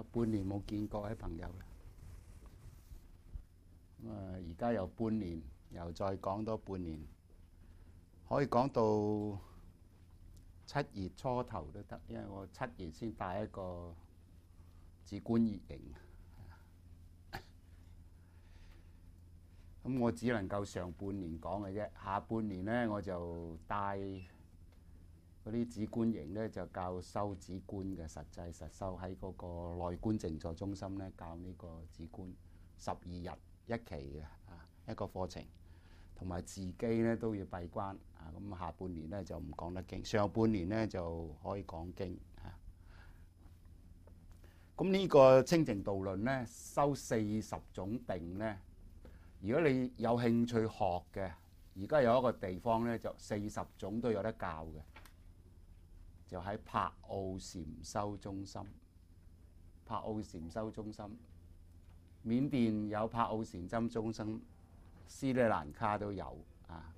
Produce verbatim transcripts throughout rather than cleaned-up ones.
半年冇見各位朋友啦。咁啊，而家又半年，又再講多半年，可以講到七月初頭都得，因為我七月先帶一個止觀熱營。咁我只能夠上半年講嘅啫，下半年呢，我就帶嗰啲止觀營呢，就教修止觀嘅實際實修，喺嗰個內觀靜坐中心呢，教呢個止觀十二日一期嘅啊一個課程，同埋自己呢都要閉關啊。咁下半年呢就唔講得經，上半年呢就可以講經啊。咁呢個清淨道論呢，修四十種定呢。如果你有興趣學嘅，而家有一個地方呢，就四十種都有得教嘅，就喺柏澳禪修中心。柏澳禪修中心，緬甸有柏澳禪修中心，斯里蘭卡都有啊。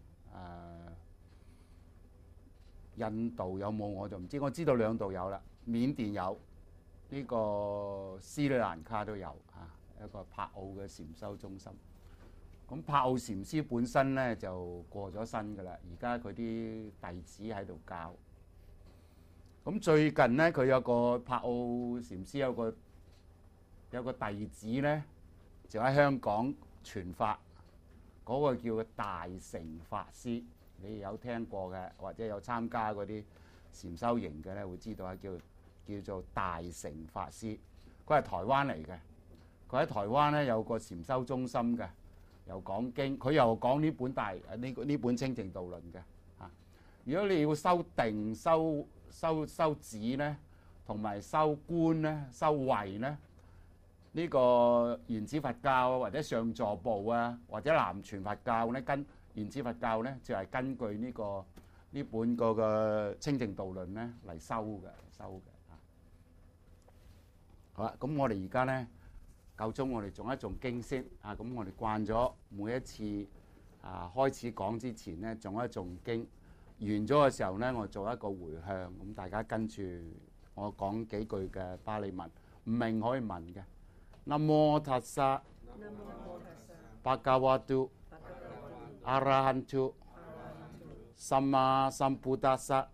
誒，印度有冇我就唔知，我知道兩度有啦。緬甸有，呢個斯里蘭卡都有啊，一個柏澳嘅禪修中心。咁柏澳禪師本身咧就過咗身㗎啦，而家佢啲弟子喺度教。咁最近咧，佢有個柏澳禪師有個有個弟子咧，就喺香港傳法，嗰個叫大乘法師。你有聽過嘅，或者有參加嗰啲禪修營嘅咧，會知道啊，叫叫做大乘法師。佢係台灣嚟嘅，佢喺台灣咧有個禪修中心嘅。又講經，佢又講呢本大呢個呢本清淨道論嘅嚇。如果你要修定、修修修止咧，同埋修觀咧、修慧咧，呢個原始佛教或者上座部啊，或者南傳佛教咧，跟原始佛教咧就係根據呢個呢本個嘅清淨道論咧嚟修嘅修嘅嚇。好啦，咁我哋而家咧。夠鐘，我哋誦一誦經先啊！咁我哋慣咗每一次啊開始講之前咧，誦一誦經，完咗嘅時候咧，我做一個回向，咁大家跟住我講幾句嘅巴利文，唔明可以問嘅。南無塔薩，巴嘎瓦都，阿拉罕都，薩瑪薩布達薩。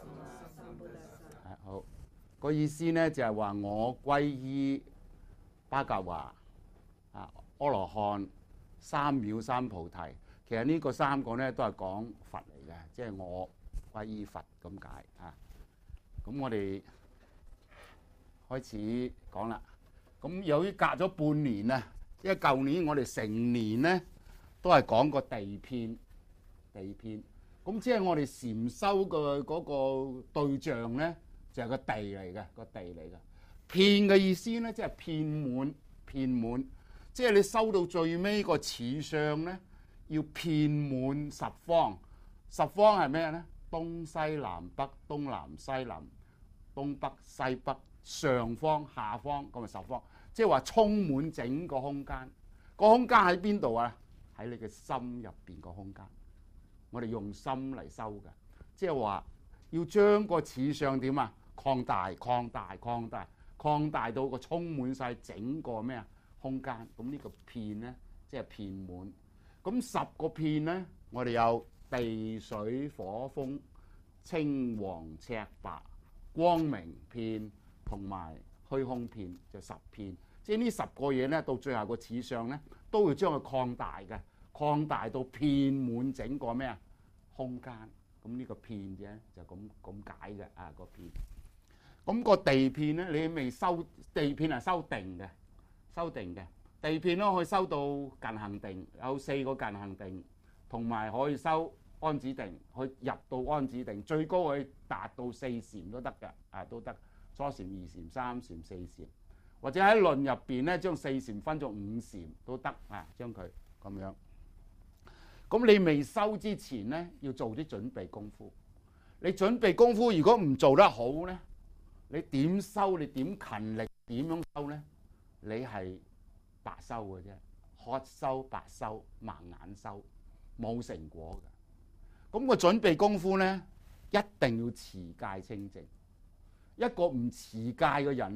好，個意思咧就係話我歸依巴格華啊，阿羅漢、三藐三菩提，其實呢個三個咧都係講佛嚟嘅，即係我歸依佛咁解啊。咁我哋開始講啦。咁由於隔咗半年啊，因為舊年我哋成年咧都係講個地遍，地遍。咁即係我哋禪修嘅嗰個對象咧，就係個地嚟嘅，個地嚟嘅。遍嘅意思咧，即係遍滿，遍滿，即係你修到最尾個次相咧，要遍滿十方。十方係咩咧？東西南北，東南西南，東北西北，上方下方，咁咪十方。即係話充滿整個空間。個空間喺邊度啊？喺你嘅心入邊個空間。我哋用心嚟修嘅，即係話要將個次相點啊？擴大、擴大、擴大。擴大到個充滿晒整個咩啊空間，咁呢個遍咧即係遍滿。咁十個遍咧，我哋有地水火風青黃赤白光明遍同埋虛空遍，就十遍。即係呢十個嘢咧，到最後個次相咧，都要將佢擴大嘅，擴大到遍滿整個咩啊空間。咁呢個遍啫，就咁咁解嘅啊個遍。咁個地遍咧，你未修地遍係修定嘅，修定嘅地遍咯，可以修到近行定，有四個近行定，同埋可以修安止定，可以入到安止定，最高可以達到四禪都得嘅，啊都得，初禪、二禪、三禪、四禪，或者喺論入邊咧，將四禪分做五禪都得啊，將佢咁樣。咁你未修之前咧，要做啲準備功夫。你準備功夫如果唔做得好咧，你點修？你點勤力？點樣修呢？你係白修嘅啫，渴修白修，盲眼修，冇成果嘅。咁個準備功夫呢，一定要持戒清淨。一個唔持戒嘅人呢，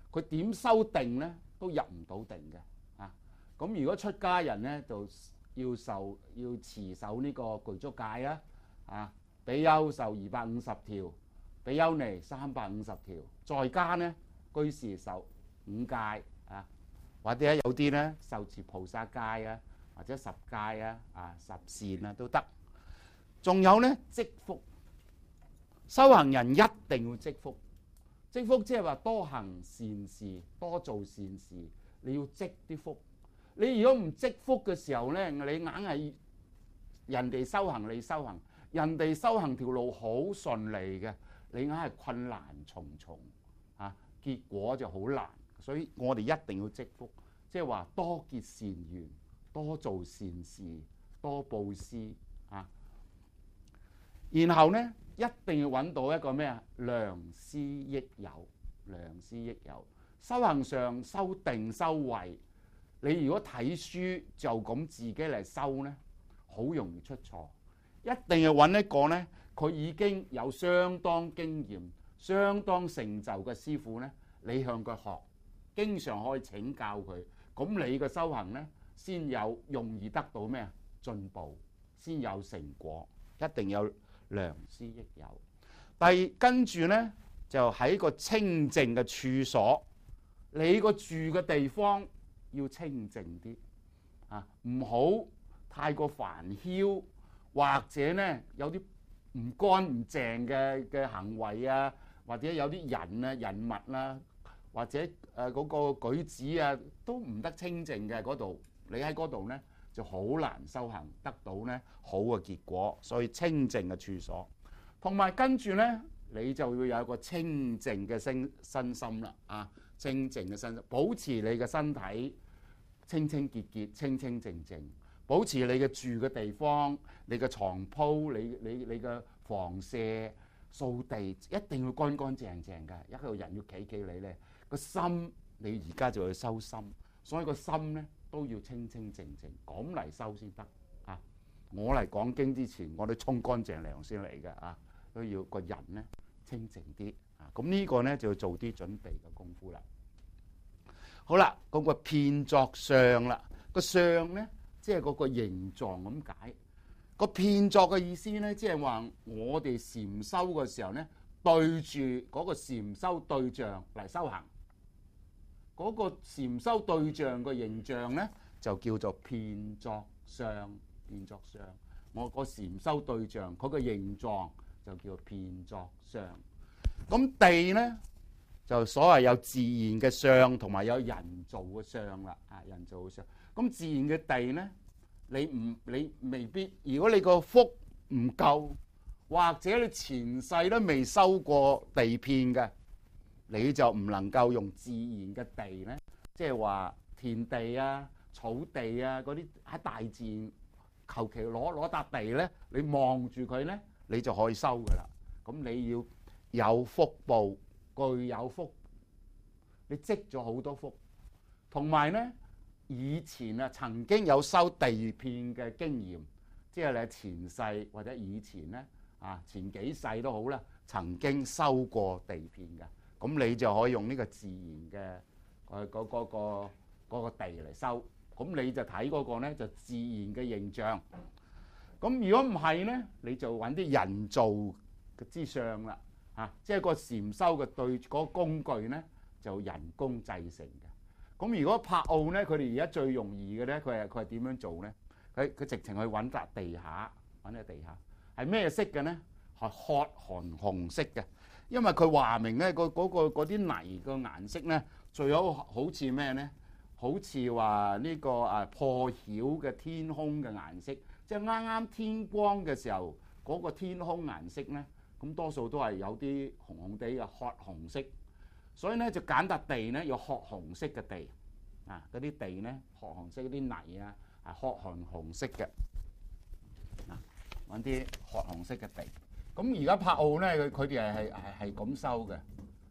佢點修定咧都入唔到定嘅啊。咁如果出家人咧就要受要持守呢個具足戒啦啊，比丘受二百五十條，比丘尼三百五十條，在家咧居士受五戒啊，或者有啲咧受持菩薩戒啊，或者十戒啊啊十善啊都得。仲有咧積福，修行人一定要積福。積福即係話多行善事，多做善事，你要積啲福。你如果唔積福嘅時候咧，你硬係人哋修行你修行，人哋修行條路好順利嘅，你硬係困難重重啊，結果就好難。所以我哋一定要積福，即係話多結善緣，多做善事，多布施啊。然後咧一定要揾到一個咩啊？良師益友，良師益友。修行上修定修慧，你如果睇書就咁自己嚟修咧，好容易出錯。一定要揾一個咧，佢已經有相當經驗、相當成就嘅師傅咧，你向佢學，經常可以請教佢，咁你嘅修行咧先有容易得到咩啊？進步，先有成果。一定有良師益友。第二跟住咧就喺個清淨嘅處所，你個住嘅地方要清淨啲啊，唔好太過煩囂，或者咧有啲唔乾唔淨嘅嘅行為啊，或者有啲人啊人物啦、啊，或者誒嗰個舉止啊都唔得清淨嘅嗰度，你喺嗰度咧就好難修行得到咧好嘅結果。所以清淨嘅處所，同埋跟住咧你就要有一個清淨嘅身身心啦啊，清淨嘅身心，保持你嘅身體清清潔潔、清清淨淨，保持你嘅住嘅地方、你嘅床鋪、你你你嘅房舍、掃地一定要乾乾淨淨嘅。一個人要企企理咧，個心你而家就要修心，所以個心咧都要清清淨淨，咁嚟修先得啊！我嚟講經之前，我都沖乾淨涼先嚟嘅啊，都要個人咧清淨啲啊。咁呢個咧就要做啲準備嘅功夫啦。好啦，嗰個遍作相啦，個相咧即係嗰個形狀咁解。個遍作嘅意思咧，即係話我哋禪修嘅時候咧，對住嗰個禪修對象嚟修行。嗰個禪修對象嘅形象咧，就叫做遍作相。遍作相，我個禪修對象佢個形狀就叫遍作相。咁地咧就所謂有自然嘅相同埋有人造嘅相啦。啊，人造嘅相。咁自然嘅地咧，你唔你未必，如果你個福唔夠，或者你前世都未修過地遍嘅，你就唔能夠用自然嘅地咧，即係話田地啊、草地啊嗰啲喺大自然求其攞攞笪地咧，你望住佢咧，你就可以收噶啦。咁你要有福報，具有福，你積咗好多福，同埋咧以前啊曾經有收地遍嘅經驗，即係你前世或者以前咧啊前幾世都好啦，曾經收過地遍嘅。咁你就可以用呢個自然嘅誒嗰嗰個嗰個地嚟修，咁你就睇嗰個咧就自然嘅形象。咁如果唔係咧，你就揾啲人造嘅之相啦，嚇，即係個禪修嘅對嗰個工具咧就人工製成嘅。咁如果柏奧咧，佢哋而家最容易嘅咧，佢係佢係點樣做咧？佢佢直情去揾笪地下，揾喺地下係咩色嘅咧？係褐紅紅色嘅。因為佢話明咧，嗰嗰個嗰啲泥個顏色咧，最好好似咩咧？好似話呢個啊破曉嘅天空嘅顏色，即係啱啱天光嘅時候，嗰個天空顏色咧，咁多數都係有啲紅紅地嘅褐紅色，所以咧就揀笪地咧，有褐紅色嘅地啊，嗰啲地咧褐紅色嗰啲泥啊，係褐紅紅色嘅啊，揾啲褐紅色嘅地。咁而家柏奧咧，佢佢哋係係係係咁收嘅。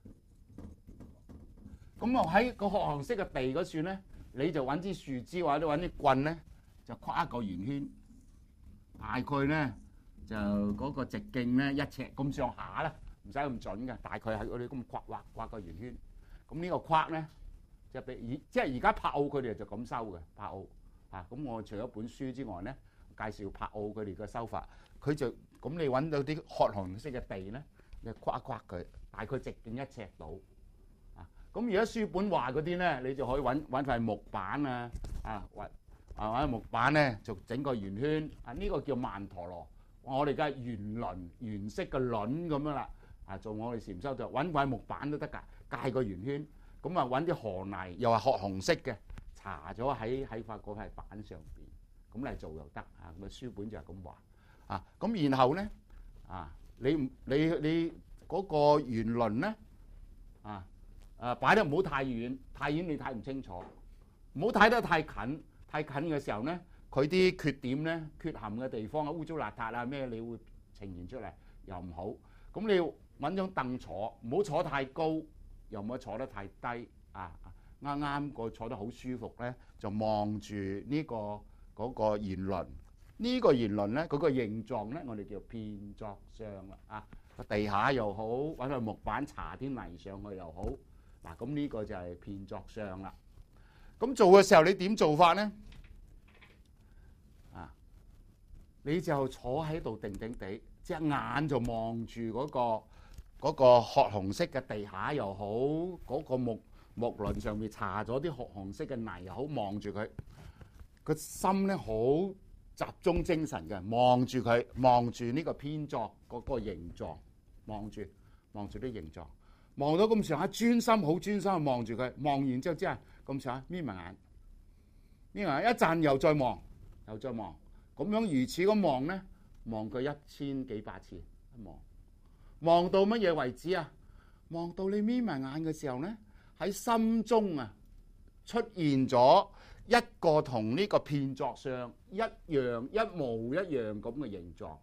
咁啊喺個褐紅色嘅地嗰處咧，你就揾支樹枝或者揾啲棍咧，就跨一個圓圈，大概咧就嗰個直徑咧一尺咁上下啦，唔使咁準嘅，大概係嗰啲咁跨畫畫個圓圈。 咁呢個框咧，就俾而即係而家柏奧佢哋就咁收嘅柏奧啊。咁我除咗本書之外咧，介紹柏奧佢哋嘅收法，佢就咁你揾到啲褐紅色嘅地咧，你框一框佢，大概直徑一尺到啊。咁而家書本話嗰啲咧，你就可以揾揾塊木板啊啊，或啊揾木板咧就整個圓圈啊，呢、這個叫曼陀羅。我哋嘅圓輪圓色嘅輪咁樣啦，啊做我哋禪修就揾塊木板都得㗎，界個圓圈，咁啊揾啲河泥又係褐紅色嘅，搽咗喺喺塊嗰塊板上邊，咁嚟做又得啊。個書本就係咁話啊。咁然後咧啊，你你你嗰個圓輪咧啊誒擺得唔好太遠，太遠你睇唔清楚，唔好睇得太近，太近嘅時候咧。佢啲缺點咧、缺陷嘅地方啊、污糟邋遢啊咩，你會呈現出嚟又唔好。咁你要揾張凳坐，唔好坐太高，又唔好坐得太低啊。啱啱個坐得好舒服咧，就望住呢個嗰個圓輪。呢個圓輪咧，佢個形狀咧，我哋叫片作相啦。啊，個地下又好，揾個木板搽啲泥上去又好。嗱，咁呢個就係片作相啦。咁做嘅時候，你點做法咧？你就坐喺度定定地，隻眼就望住嗰個嗰個褐紅色嘅地下又好，嗰個木木輪上面搽咗啲褐紅色嘅泥又好，望住佢，個心咧好集中精神嘅，望住佢，望住呢個編作嗰個形狀，望住望住啲形狀，望到咁上下專心，好專心望住佢，望完之後之後咁上下眯埋眼，眯埋眼一陣又再望，又再望。咁樣如此咁望咧，望佢一千幾百次，一望望到乜嘢為止啊？望到你眯埋眼嘅時候咧，喺心中啊出現咗一個同呢個片作相一樣一模一樣咁嘅形狀。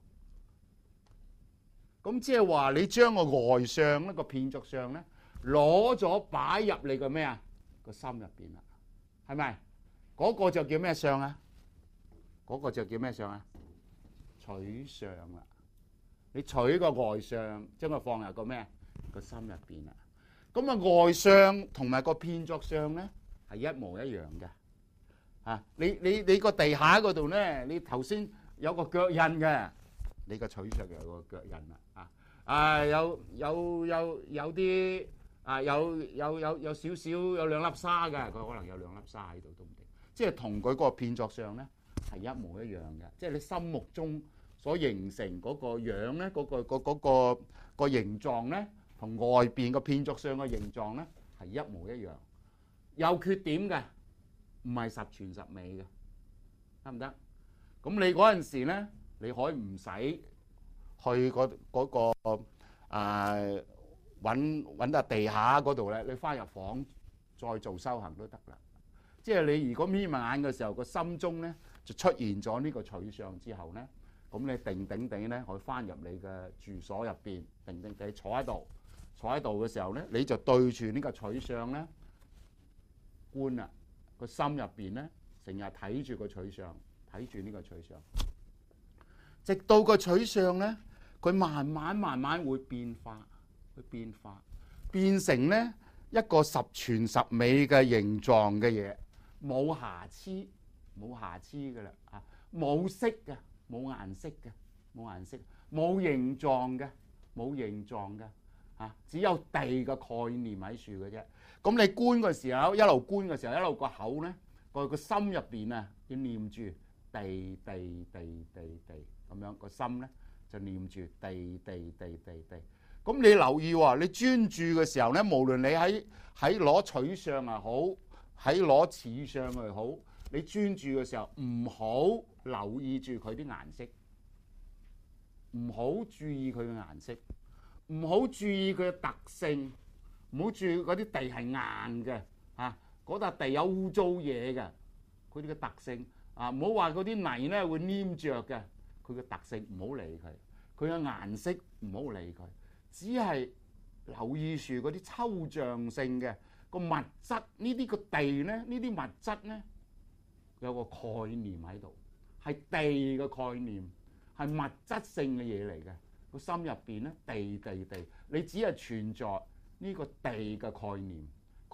咁即係話你將個外相咧個片作相咧攞咗擺入你個咩啊個心入邊啦，係咪？嗰個就叫咩相啊？嗰個就叫咩相啊？取相啦！你取個外相，將佢放入個咩個心入邊啦。咁啊，外相同埋個片作相咧係一模一樣嘅。啊，你你你個地下嗰度咧，你頭先有個腳印嘅，你個取相有個腳印啦。啊啊，有有有有啲啊，有有有有少少有兩粒沙嘅，佢可能有兩粒沙喺度都唔定。即係同佢個片作相咧。係一模一樣嘅，即係你心目中所形成嗰個樣咧，嗰個嗰嗰個個形狀咧，同外邊個片作相嘅形狀咧係一模一樣，有缺點嘅，唔係十全十美嘅，得唔得？咁你嗰陣時咧，你可以唔使去嗰嗰個啊揾揾笪地下嗰度咧，你翻入房再做修行都得啦。即係你如果眯埋眼嘅時候，個心中咧就出現咗呢個取相之後咧，咁你定定地咧可以翻入你嘅住所入邊，定定地坐喺度，坐喺度嘅時候咧，你就對住呢個取相咧觀啦，個心入邊咧成日睇住個取相，睇住呢個取相，直到個取相咧，佢慢慢慢慢會變化，會變化，變成咧一個十全十美嘅形狀嘅嘢。冇瑕疵，冇瑕疵嘅啦，啊，冇色嘅，冇顏色嘅，冇顏色，冇形狀嘅，冇形狀嘅，啊，只有地嘅概念喺處嘅啫。咁你觀嘅時候，一路觀嘅時候，一路個口咧，個個心入邊啊，要念住地地地地地咁樣，個心咧就念住地地地地地。咁你留意喎，你專注嘅時候咧，無論你喺喺攞取相又好，喺攞似相又好，你專注嘅時候唔好留意住佢啲顏色，唔好注意佢嘅顏色，唔好注意佢嘅特性，唔好注意嗰啲地係硬嘅，啊，嗰笪地有污糟嘢嘅，佢哋嘅特性啊，唔好話嗰啲泥咧會黏着嘅，佢嘅特性唔好理佢，佢嘅顏色唔好理佢，只係留意住嗰啲抽象性嘅。個物質呢啲個地咧，呢啲物質咧有個概念喺度，係地嘅概念，係物質性嘅嘢嚟嘅。個心入邊咧，地地地，你只係存在呢個地嘅概念，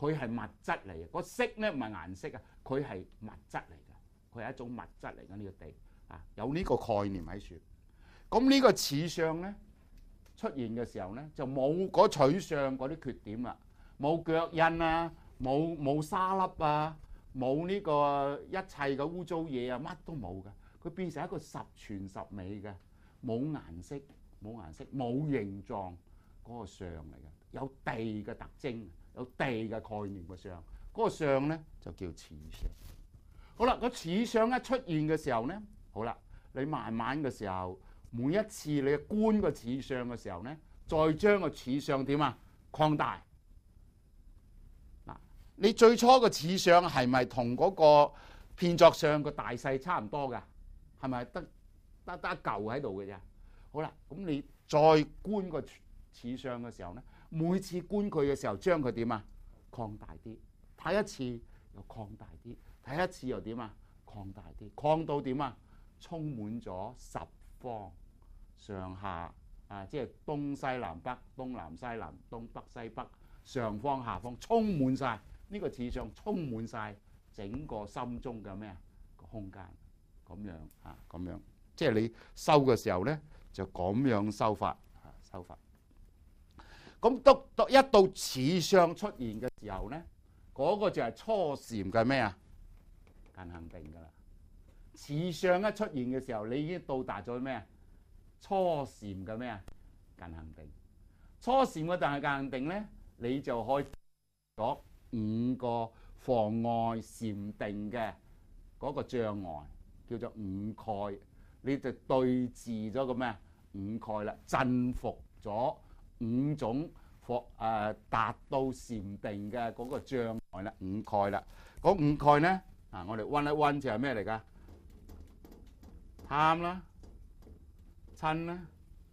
佢係物質嚟嘅。個色咧唔係顏色啊，佢係物質嚟嘅，佢係一種物質嚟嘅呢個地啊，有呢個概念喺處。咁呢個似相咧出現嘅時候咧，就冇嗰取相嗰啲缺點啦，冇腳印啊，冇冇沙粒啊，冇呢個一切嘅污糟嘢啊，乜都冇嘅。佢變成一個十全十美嘅，冇顏色、冇顏色、冇形狀嗰個相嚟嘅，有地嘅特徵，有地嘅概念嘅相。嗰個相咧就叫似相。好啦，個似相一出現嘅時候咧，好啦，你慢慢嘅時候。每一次你觀個似相嘅時候咧，再將個似相點啊擴大。嗱，你最初個似相係咪同嗰個片作相個大細差唔多㗎？係咪得得得一嚿喺度嘅啫？好啦，咁你再觀個似相嘅時候咧，每次觀佢嘅時候，將佢點啊擴大啲，睇一次又擴大啲，睇一次又點啊擴大啲，擴到點啊充滿咗十方。上下啊，即係東西南北、東南西南、東北西北、上方下方，充滿晒呢個似相，充滿晒整個心中嘅咩啊個空間，咁樣啊，咁樣，即係你修嘅時候咧，就咁樣修法啊，修法。咁到到一到似相出現嘅時候咧，嗰個就係初禪嘅咩啊近行定噶啦。似相一出現嘅時候，你已經到達咗咩啊？初禪嘅咩啊近行定，初禪嘅但係近行定咧，你就開咗五個妨礙禪定嘅嗰個障礙，叫做五蓋，你就對治咗個咩啊五蓋啦，鎮服咗五種佛誒達到禪定嘅嗰個障礙啦，五蓋啦，嗰五蓋咧啊，我哋溫一溫就係咩嚟㗎？貪啦。親啦，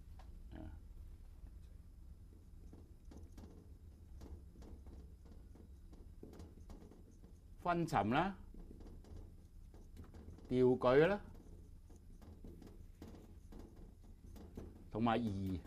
昏沉啦，掉舉啦，同埋疑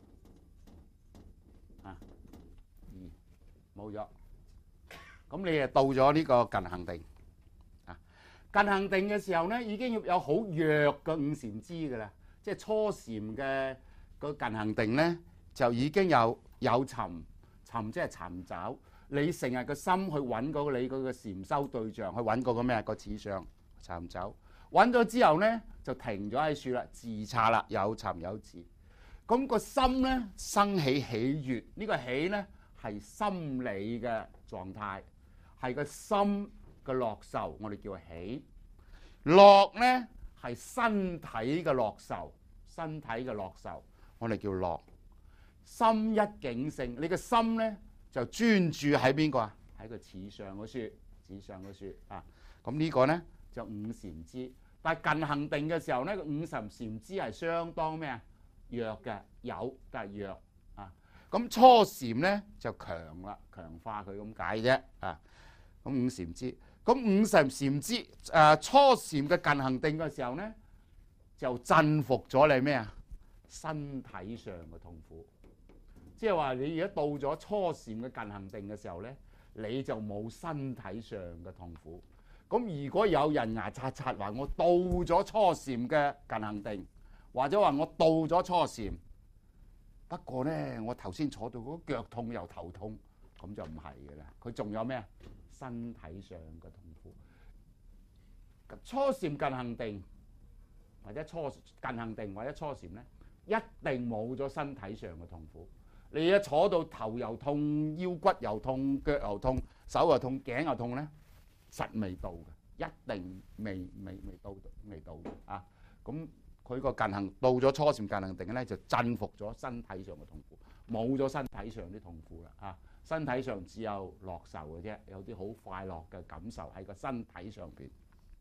啊，疑冇咗。咁你就到咗呢個近行定啊。近行定嘅時候咧，已經要有好弱嘅五禪支㗎啦。即係初禪嘅個近行定咧，就已經有有尋尋，即係尋找你成日個心去揾嗰個你嗰個禪修對象，去揾嗰個咩個似相尋找，揾咗之後咧就停咗喺處啦，自察啦，有尋有自。咁個心咧生起喜悅，呢個喜咧係心理嘅狀態，係個心嘅樂受，我哋叫喜。樂咧係身體嘅樂受，身體嘅樂受，我哋叫樂。心一境性，你嘅心咧就專注喺邊個啊？喺個似相嗰處，似相嗰處啊。咁呢個咧就五禪支。但係近行定嘅時候咧，個五禪禪支係相當咩啊？弱嘅，有但係弱啊。咁初禪咧就強啦，強化佢咁解啫啊。咁五禪支。咁五禪禪支誒初禪嘅近行定嘅時候咧，就鎮服咗你咩啊？身體上嘅痛苦，即係話你而家到咗初禪嘅近行定嘅時候咧，你就冇身體上嘅痛苦。咁如果有人牙擦擦話我到咗初禪嘅近行定，或者話我到咗初禪，不過咧我頭先坐到嗰腳痛又頭痛，咁就唔係嘅啦。佢仲有咩啊？身體上嘅痛苦。初禪近行定或者初近行定或者初禪咧，一定冇咗身體上嘅痛苦。你一坐到頭又痛、腰骨又痛、腳又痛、手又痛、頸又痛咧，實未到嘅，一定未未未到未到嘅啊！咁佢個近行到咗初禪近行定咧，就鎮服咗身體上嘅痛苦，冇咗身體上啲痛苦啦啊！身體上只有樂受嘅啫，有啲好快樂嘅感受喺個身體上邊。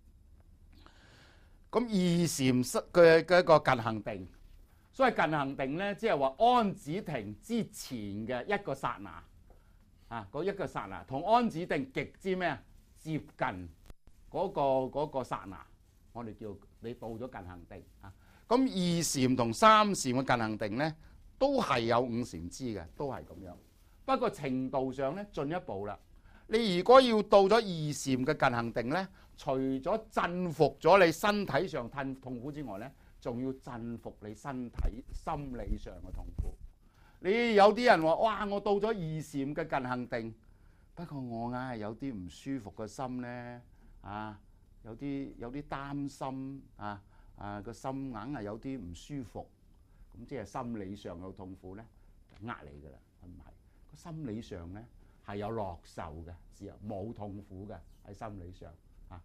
咁二禪嘅嘅一個近行定，所謂近行定咧，即係話安止定之前嘅一個剎那啊，嗰一個剎那同安止定極之咩啊接近嗰個嗰個剎那，我哋叫你到咗近行定啊。咁二禪同三禪嘅近行定咧，都係有五禪支嘅，都係咁樣。不過程度上咧進一步啦， 你如果要到咗二禪嘅近行定咧，除咗鎮服咗你身體上痛痛苦之外咧，仲要鎮服你身體心理上嘅痛苦。你有啲人話：哇！我到咗二禪嘅近行定，不過我硬係有啲唔舒服嘅心咧，啊，有啲有啲擔心啊，啊個心硬係有啲唔舒服，咁即係心理上有痛苦咧，呃你㗎啦，係唔係？個心理上咧係有樂受嘅，只有冇痛苦嘅喺心理上啊。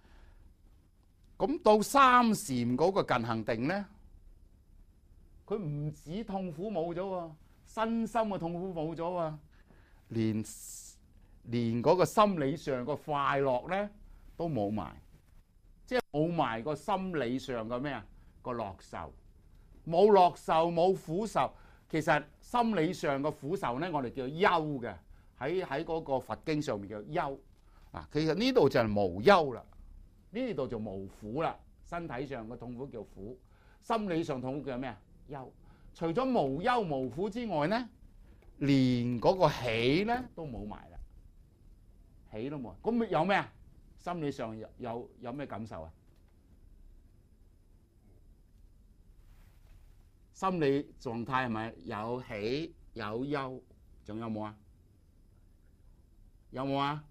咁到三禪嗰個近行定咧，佢唔止痛苦冇咗喎，身心嘅痛苦冇咗喎，連連嗰個心理上個快樂咧都冇埋，即係冇埋個心理上嘅咩啊個樂受，冇樂受冇苦受。其實心理上嘅苦受咧，我哋叫憂嘅，喺喺嗰個佛經上面叫憂。嗱，其實呢度就係無憂啦，呢度就無苦啦。身體上嘅痛苦叫苦，心理上痛苦叫咩啊？憂。除咗無憂無苦之外咧，連嗰個喜咧都冇埋啦，喜都冇。咁有咩啊？心理上有有有咩感受啊？心理狀態係咪有喜有憂？仲有冇啊？有冇啊？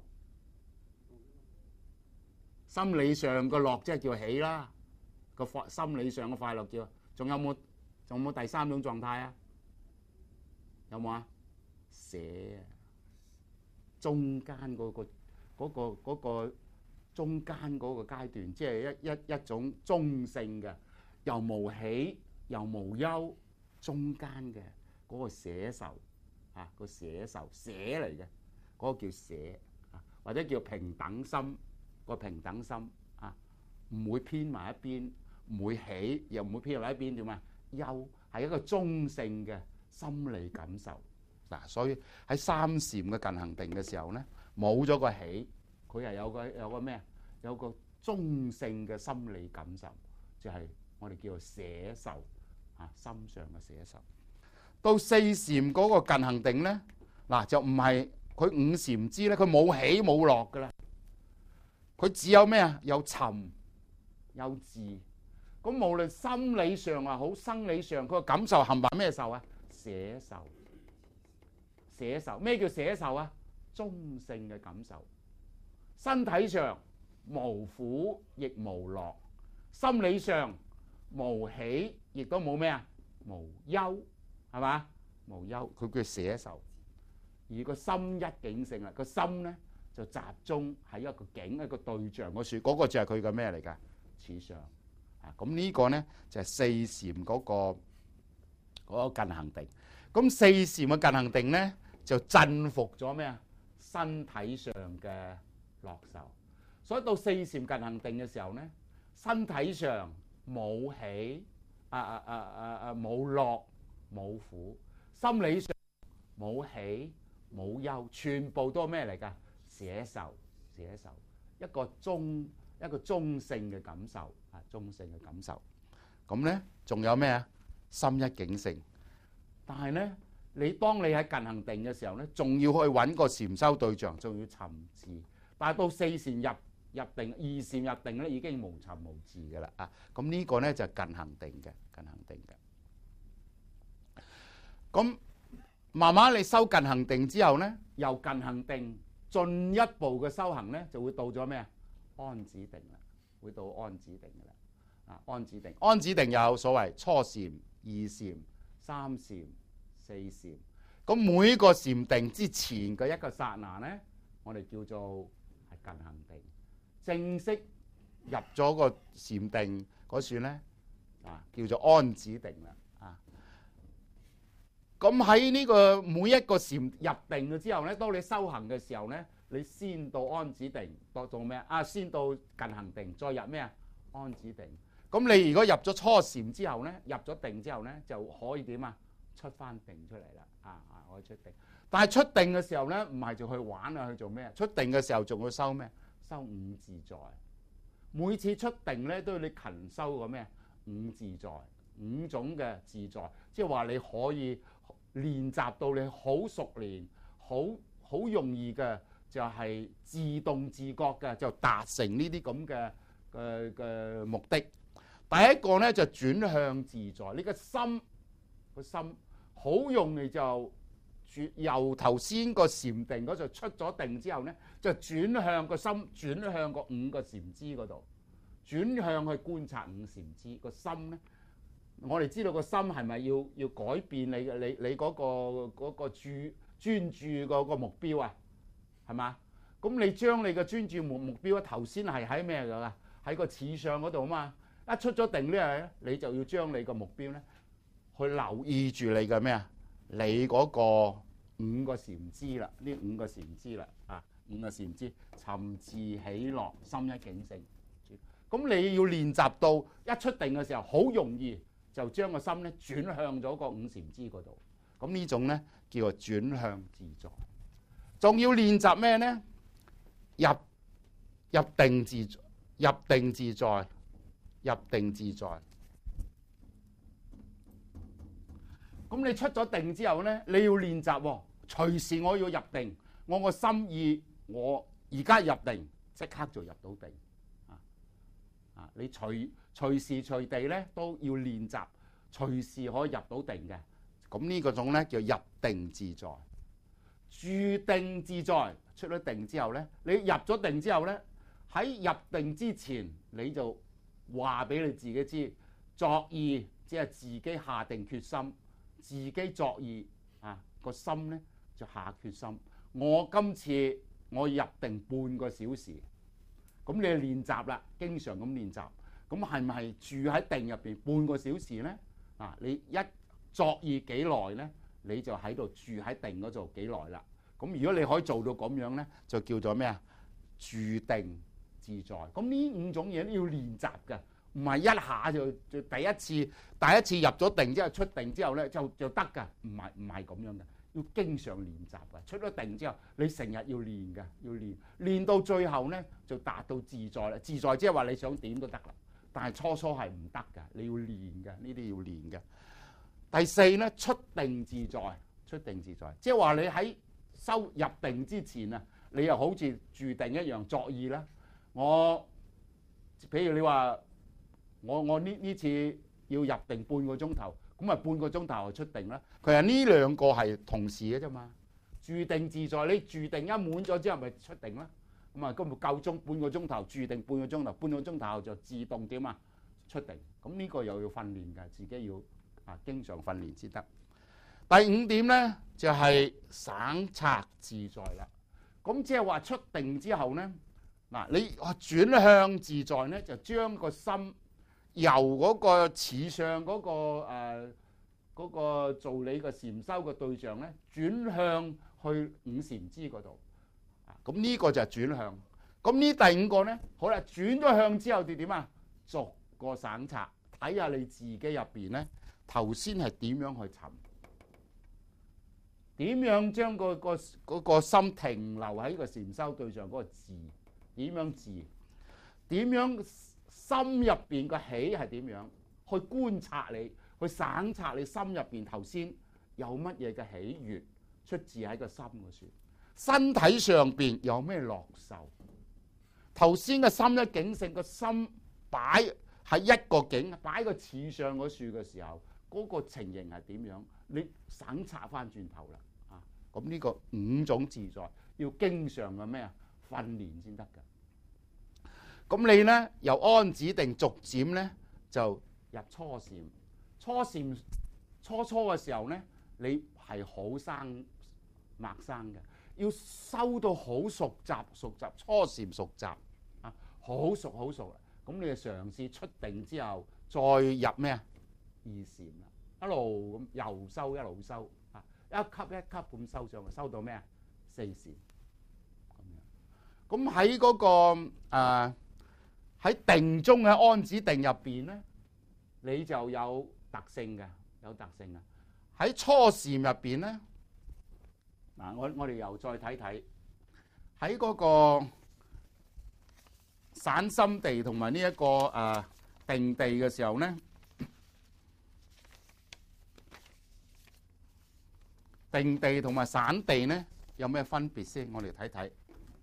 心理上個樂即係叫喜啦，個快心理上嘅快樂叫。仲有冇？仲有冇第三種狀態啊？有冇啊？捨啊！中間嗰個嗰個嗰個中間嗰個階段，即係一一一種中性嘅，又無喜又無憂，中間嘅嗰個捨受啊，個捨受捨嚟嘅嗰個叫捨啊，或者叫平等心，個平等心啊，唔會偏埋一邊，唔會喜又唔會偏埋一邊，點啊？憂係一個中性嘅心理感受嗱，所以喺三禪嘅近行定嘅時候咧，冇咗個喜，佢係有個有個咩啊？有個中性嘅心理感受，就係我哋叫做捨受啊，心上嘅捨受。到四禪嗰個近行定咧，嗱就唔係佢五禪支咧，佢冇喜冇樂噶啦，佢只有咩啊？有尋有伺。咁無論心理上啊好，生理上佢個感受冚唪唥咩受啊？捨受。捨受咩叫捨受啊？中性嘅感受。身體上無苦亦無樂，心理上無喜亦都冇咩啊？無憂，係嘛？無憂，佢叫捨受。而個心一境性啦，個心咧就集中喺一個境一個對象嗰處，嗰個就係佢嘅咩嚟㗎？此上。咁呢個咧就係四禪嗰個嗰個近行定。咁四禪嘅近行定咧就鎮服咗咩啊？身體上嘅樂受。所以到四禪近行定嘅時候咧，身體上冇喜啊啊啊啊啊冇樂冇苦，心理上冇喜冇憂，全部都係咩嚟㗎？捨受捨受，一個中一個中性嘅感受。中性嘅感受，咁咧仲有咩啊？心一境性。但係咧，你當你喺近行定嘅時候咧，仲要去揾個禪修對象，仲要尋伺。但係到四禪入入定，二禪入定咧，已經無尋無伺嘅啦啊！咁呢個咧就係近行定嘅，近行定嘅。咁慢慢你修近行定之後咧，由近行定進一步嘅修行咧，就會到咗咩啊？安止定啦。會到安止定嘅啦，啊安止定，安止定有所謂初禪、二禪、三禪、四禪。咁每個禪定之前嘅一個剎那咧，我哋叫做係近行定。正式入咗個禪定嗰處咧，啊叫做安止定啦，啊。咁喺呢個每一個禪入定咗之後咧，當你修行嘅時候咧。你先到安止定，到做咩啊？先到近行定，再入咩啊？安止定。咁你如果入咗初禪之後咧，入咗定之後咧，就可以點啊？出翻定出嚟啦，啊啊，可以出定。但係出定嘅時候咧，唔係就去玩啊，去做咩？出定嘅時候仲要修咩？修五自在。每次出定咧，都要你勤修個咩？五自在，五種嘅自在，即係話你可以練習到你好熟練，好好容易嘅。 就係自動自覺嘅，就達成呢啲咁嘅嘅嘅目的。第一個咧就轉向自在，呢個心個心好容易就轉由頭先個禪定嗰度出咗定之後咧，就轉向個心，轉向個五個禪支嗰度，轉向去觀察五禪支個心咧。我哋知道個心係咪要要改變你嘅你你嗰個嗰個注專注嗰個目標啊？係嘛？咁你將你嘅專注目目標頭先係喺咩㗎？喺個似相嗰度啊嘛。一出咗定咧，你就要將你個目標咧去留意住你嘅咩啊？你嗰個五個禪支啦，呢五個禪支啦啊，五個禪支尋伺喜樂心一境性。咁你要練習到一出定嘅時候，好容易就將個心咧轉向咗個五禪支嗰度。咁呢種咧叫做轉向自在。仲要練習咩咧？入入定自在，入定自在。入定自在，咁你出咗定之後咧，你要練習喎。隨時我要入定，我個心意，我而家入定，即刻就入到定。啊啊！你隨隨時隨地咧都要練習，隨時可以入到定嘅。咁呢個種咧叫入定自在，住定自在。出咗定之後咧，你入咗定之後咧，喺入定之前你就話俾你自己知，作意即係自己下定決心，自己作意啊，個心咧就下決心。我今次我入定半個小時，咁你練習啦，經常咁練習，咁係咪住喺定入邊半個小時咧？啊，你一作意幾耐咧，你就喺度住喺定嗰度幾耐啦。咁如果你可以做到咁樣咧，就叫做咩啊？住定自在。咁呢五種嘢都要練習嘅，唔係一下就就第一次第一次入咗定之後出定之後咧就就得㗎，唔係唔係咁樣嘅，要經常練習嘅。出咗定之後，你成日要練嘅，要練練到最後咧就達到自在啦。自在即係話你想點都得啦，但係初初係唔得㗎，你要練嘅，呢啲要練嘅。第四咧，出定自在，出定自在，即係話你喺收入定之前啊，你又好似住定一樣作意啦。我譬如你話我我呢呢次要入定半個鐘頭，咁啊半個鐘頭就出定啦。佢話呢兩個係同時嘅啫嘛。住定自在，你住定一滿咗之後咪出定啦。咁啊根本夠鐘半個鐘頭住定半個鐘頭，半個鐘頭就自動點啊出定。咁呢個又要訓練㗎，自己要啊經常訓練先得。第五點咧就係省察自在啦。咁即係話出定之後咧，嗱你轉向自在咧，就將個心由嗰個似相嗰個誒嗰個做你個禪修嘅對象咧，轉向去五禪支嗰度。啊，咁呢個就係轉向。咁呢第五個咧，好啦，轉咗向之後你點啊？逐個省察，睇下你自己入邊咧，頭先係點樣去尋？點樣將個個嗰個心停留喺個禪修對象嗰個字？點樣字？點樣心入邊個喜係點樣？去觀察你，去省察你心入邊頭先有乜嘢嘅喜悅出自喺個心嗰處？身體上邊有咩樂受？頭先嘅心一境性，個心擺喺一個境，擺個似相嗰處嘅時候，嗰個情形係點樣？你省察翻轉頭啦，啊！咁呢個五種自在要經常嘅咩啊訓練先得㗎。咁你咧由安止定逐漸咧就入初禪。初禪初初嘅時候咧，你係好生陌生嘅，要修到好熟習，熟習初禪熟習啊，好熟好熟啦。咁你就嘗試出定之後，再入咩啊二禪啦，一路咁又修一路修啊，一級一級咁修上去，修到咩啊四禪咁樣。咁喺嗰個誒喺、呃、定中嘅安止定入邊咧，你就有特性嘅，有特性嘅。喺初禪入邊咧，嗱我我哋又再睇睇喺嗰個散心地同埋呢一個誒、呃、定地嘅時候咧，定地同埋散地咧有咩分別先？我哋睇睇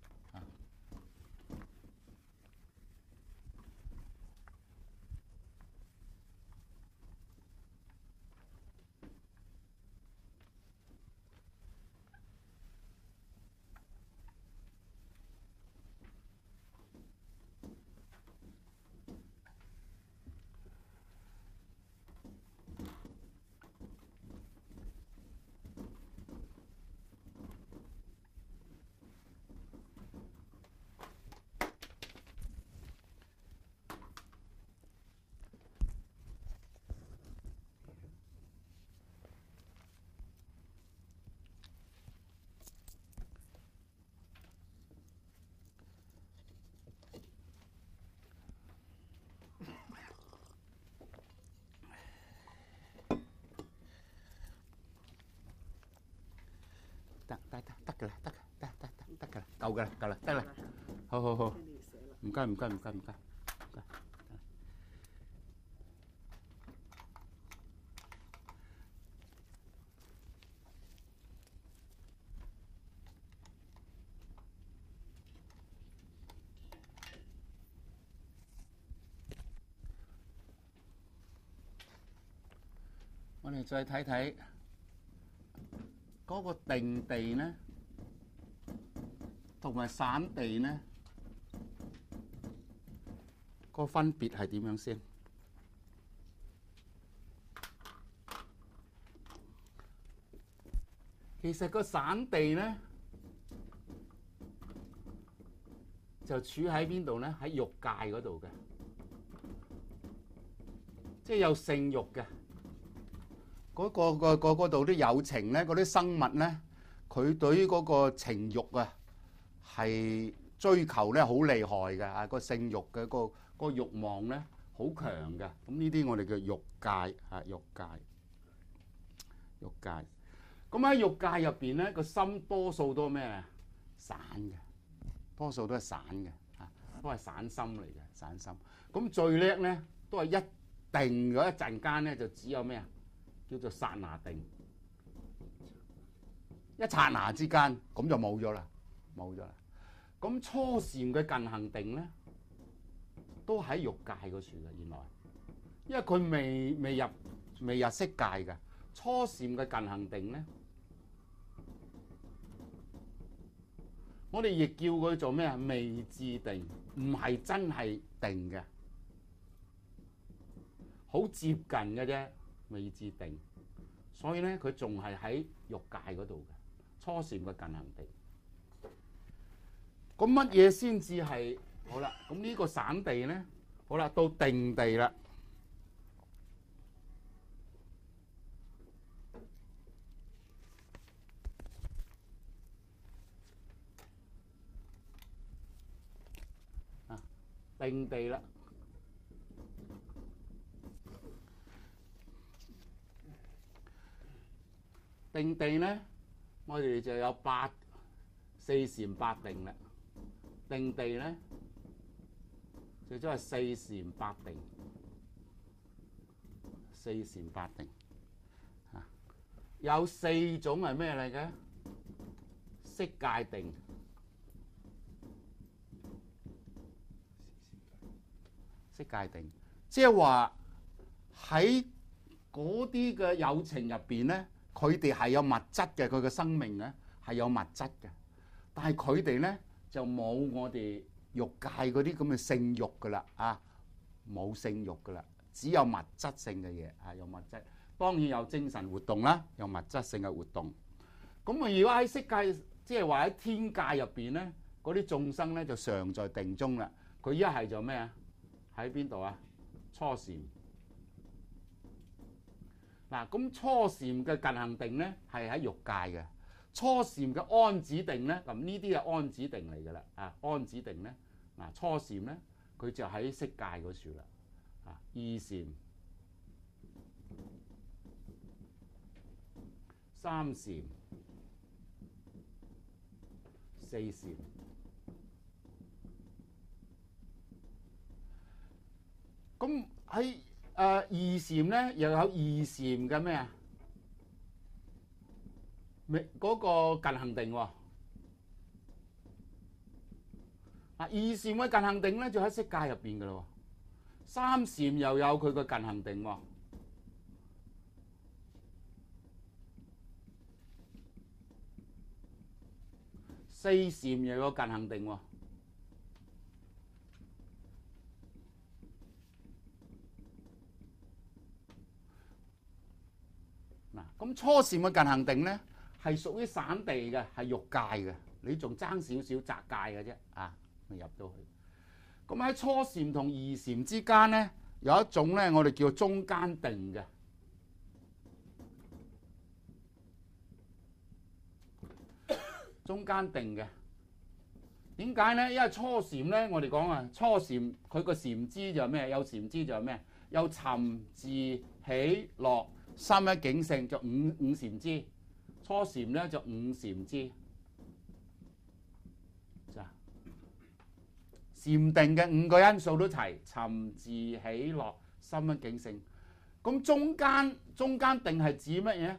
得得得得㗎啦，得㗎，得得得得㗎啦，夠㗎啦，夠啦，得啦，好好好，唔該唔該唔該唔該。我哋再睇睇嗰個定地咧，同埋散地咧，個分別係點樣先？其實個散地咧就處喺邊度咧？喺欲界嗰度嘅，即係有性欲嘅。嗰、嗰個個嗰度啲有情咧，嗰啲生物咧，佢對於嗰個情慾啊係追求咧好厲害嘅啊！個性慾嘅、嗰個、嗰個慾望咧好強嘅。咁呢啲我哋叫欲界啊，欲界，欲界。咁喺欲界入邊咧，個心多數都係咩啊？散嘅，多數都係散嘅啊，都係散心嚟嘅，散心。咁最叻咧都係一定嗰一陣間咧，就只有咩啊？叫做剎那定，一剎那之間咁就冇咗啦，冇咗啦。咁初禪嘅近行定咧，都喺欲界嗰處嘅，原來，因為佢未未入未入色界嘅。初禪嘅近行定咧，我哋亦叫佢做咩啊？未至定，唔係真係定嘅，好接近嘅啫。未至定，所以咧佢仲係喺欲界嗰度嘅初禪嘅近行地。咁乜嘢先至係好啦？咁呢個散地咧，好啦，到定地啦。啊，定地啦。定地咧，我哋就有八四禪八定啦。定地咧，最終係四禪八定，四禪八定啊，有四種係咩嚟嘅？色界定、色界定，即係話喺嗰啲嘅有情入邊咧。佢哋係有物質嘅，佢嘅生命咧係有物質嘅，但係佢哋咧就冇我哋欲界嗰啲咁嘅性慾噶啦啊，冇性慾噶啦，只有物質性嘅嘢啊，有物質，當然有精神活動啦，有物質性嘅活動。咁啊，如果喺色界，即係話喺天界入邊咧，嗰啲眾生咧就常在定中啦。佢一係就咩啊？喺邊度啊？初禪。嗱，咁初禪嘅近行定咧係喺欲界嘅，初禪嘅安止定咧，咁呢啲係安止定嚟㗎啦，啊安止定咧，嗱初禪咧佢就喺色界嗰處啦，啊二禪、三禪、四禪，咁喺誒、呃、二禪咧，又有二禪嘅咩啊？未、那、嗰個近行定喎。啊，二禪嘅近行定咧，就喺色界入邊嘅咯。三禪又有佢嘅近行定喎。四禪又有近行定喎。咁初禪嘅近行定咧，係屬於散地嘅，係欲界嘅，你仲爭少少窄界嘅啫，啊，入到去。咁喺初禪同二禪之間咧，有一種咧，我哋叫中間定嘅。中間定嘅，點解咧？因為初禪咧，我哋講啊，初禪佢個禪支就係咩？有禪支就係咩？有尋、伺、喜、樂。三一境性就五五禪支， 初禪咧就五禪支。禪定嘅五個因素都齊，尋伺喜樂心一境性。咁中間中間定係指乜嘢？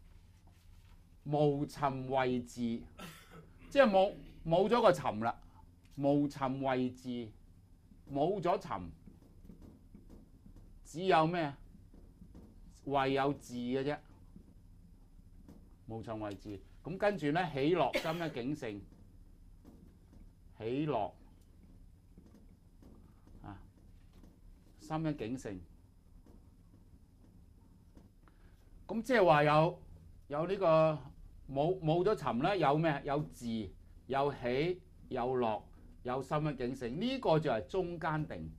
無尋謂治，即係冇冇咗個尋啦，無尋謂治，冇咗尋，只有咩？唯有治嘅啫，無尋謂治。咁跟住咧，喜樂心一境性，喜樂。心一境性，咁即係話有有呢、這個冇冇咗尋咧，有咩？有治，有喜，有樂，有心一境性。呢、這個就係中間定。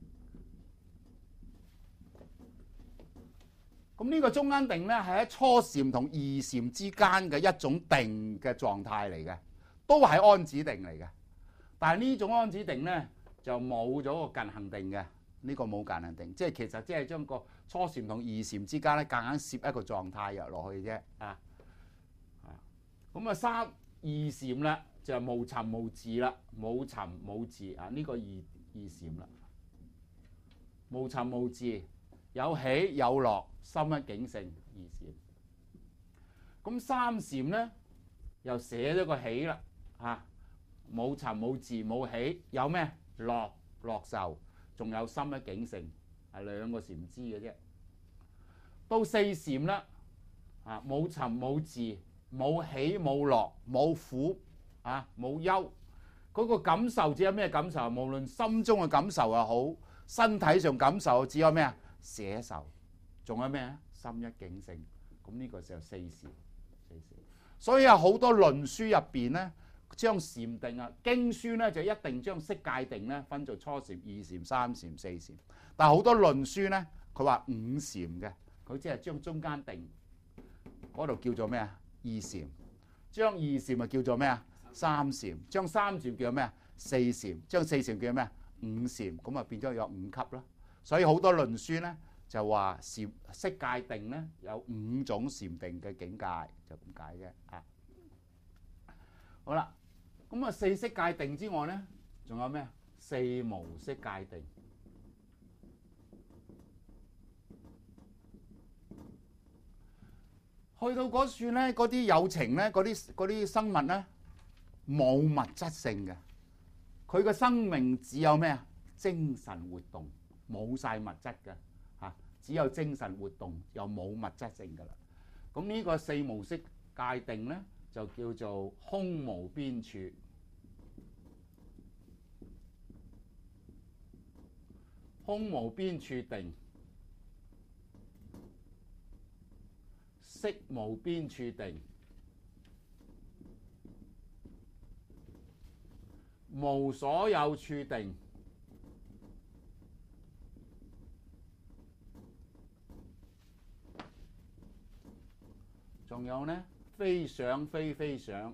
咁呢個中間定咧，係喺初禪同二禪之間嘅一種定嘅狀態嚟嘅，都係安止定嚟嘅。但係呢種安止定咧，就冇咗個近行定嘅。呢個冇間限定，即係其實即係將個初禪同二禪之間咧，夾硬攝一個狀態入落去啫。啊啊，咁啊三二禪啦，就係無尋無伺啦，冇尋冇伺啊，呢個二二禪啦，無尋無伺，有喜有樂，心一境性二禪。咁三禪咧又寫咗個喜啦，啊冇尋冇伺冇喜，有咩？樂樂受。仲有心一境性，係兩個禪支嘅啫。到四禪啦，啊冇尋冇伺，冇喜冇樂，冇苦啊冇憂，嗰、那個感受只有咩感受？無論心中嘅感受又好，身體上感受只有咩啊？捨受。仲有咩啊？心一境性。咁呢個就四禪。四禪。所以有好多論書入邊咧，將禪定啊，經書咧就一定將色界定咧分做初禪、二禪、三禪、四禪。但係好多論書咧，佢話五禪嘅，佢即係將中間定嗰度叫做咩啊？二禪。將二禪啊叫做咩啊？三禪。將三禪叫做咩啊？四禪。將四禪叫做咩啊？五禪。咁啊變咗有五級咯。所以好多論書咧就話禪色界定咧有五種禪定嘅境界，就咁解啫啊。好啦。咁啊，四色界定之外咧，仲有咩？四無色界定。去到嗰處咧，嗰啲有情咧，嗰啲嗰啲生物咧，冇物質性嘅，佢嘅生命只有咩啊？精神活動，冇晒物質嘅嚇，只有精神活動，又冇物質性噶啦。咁呢個四無色界定咧，就叫做空無邊處。空無邊處定，色無邊處定，無所有處定，仲有呢？非想非非想。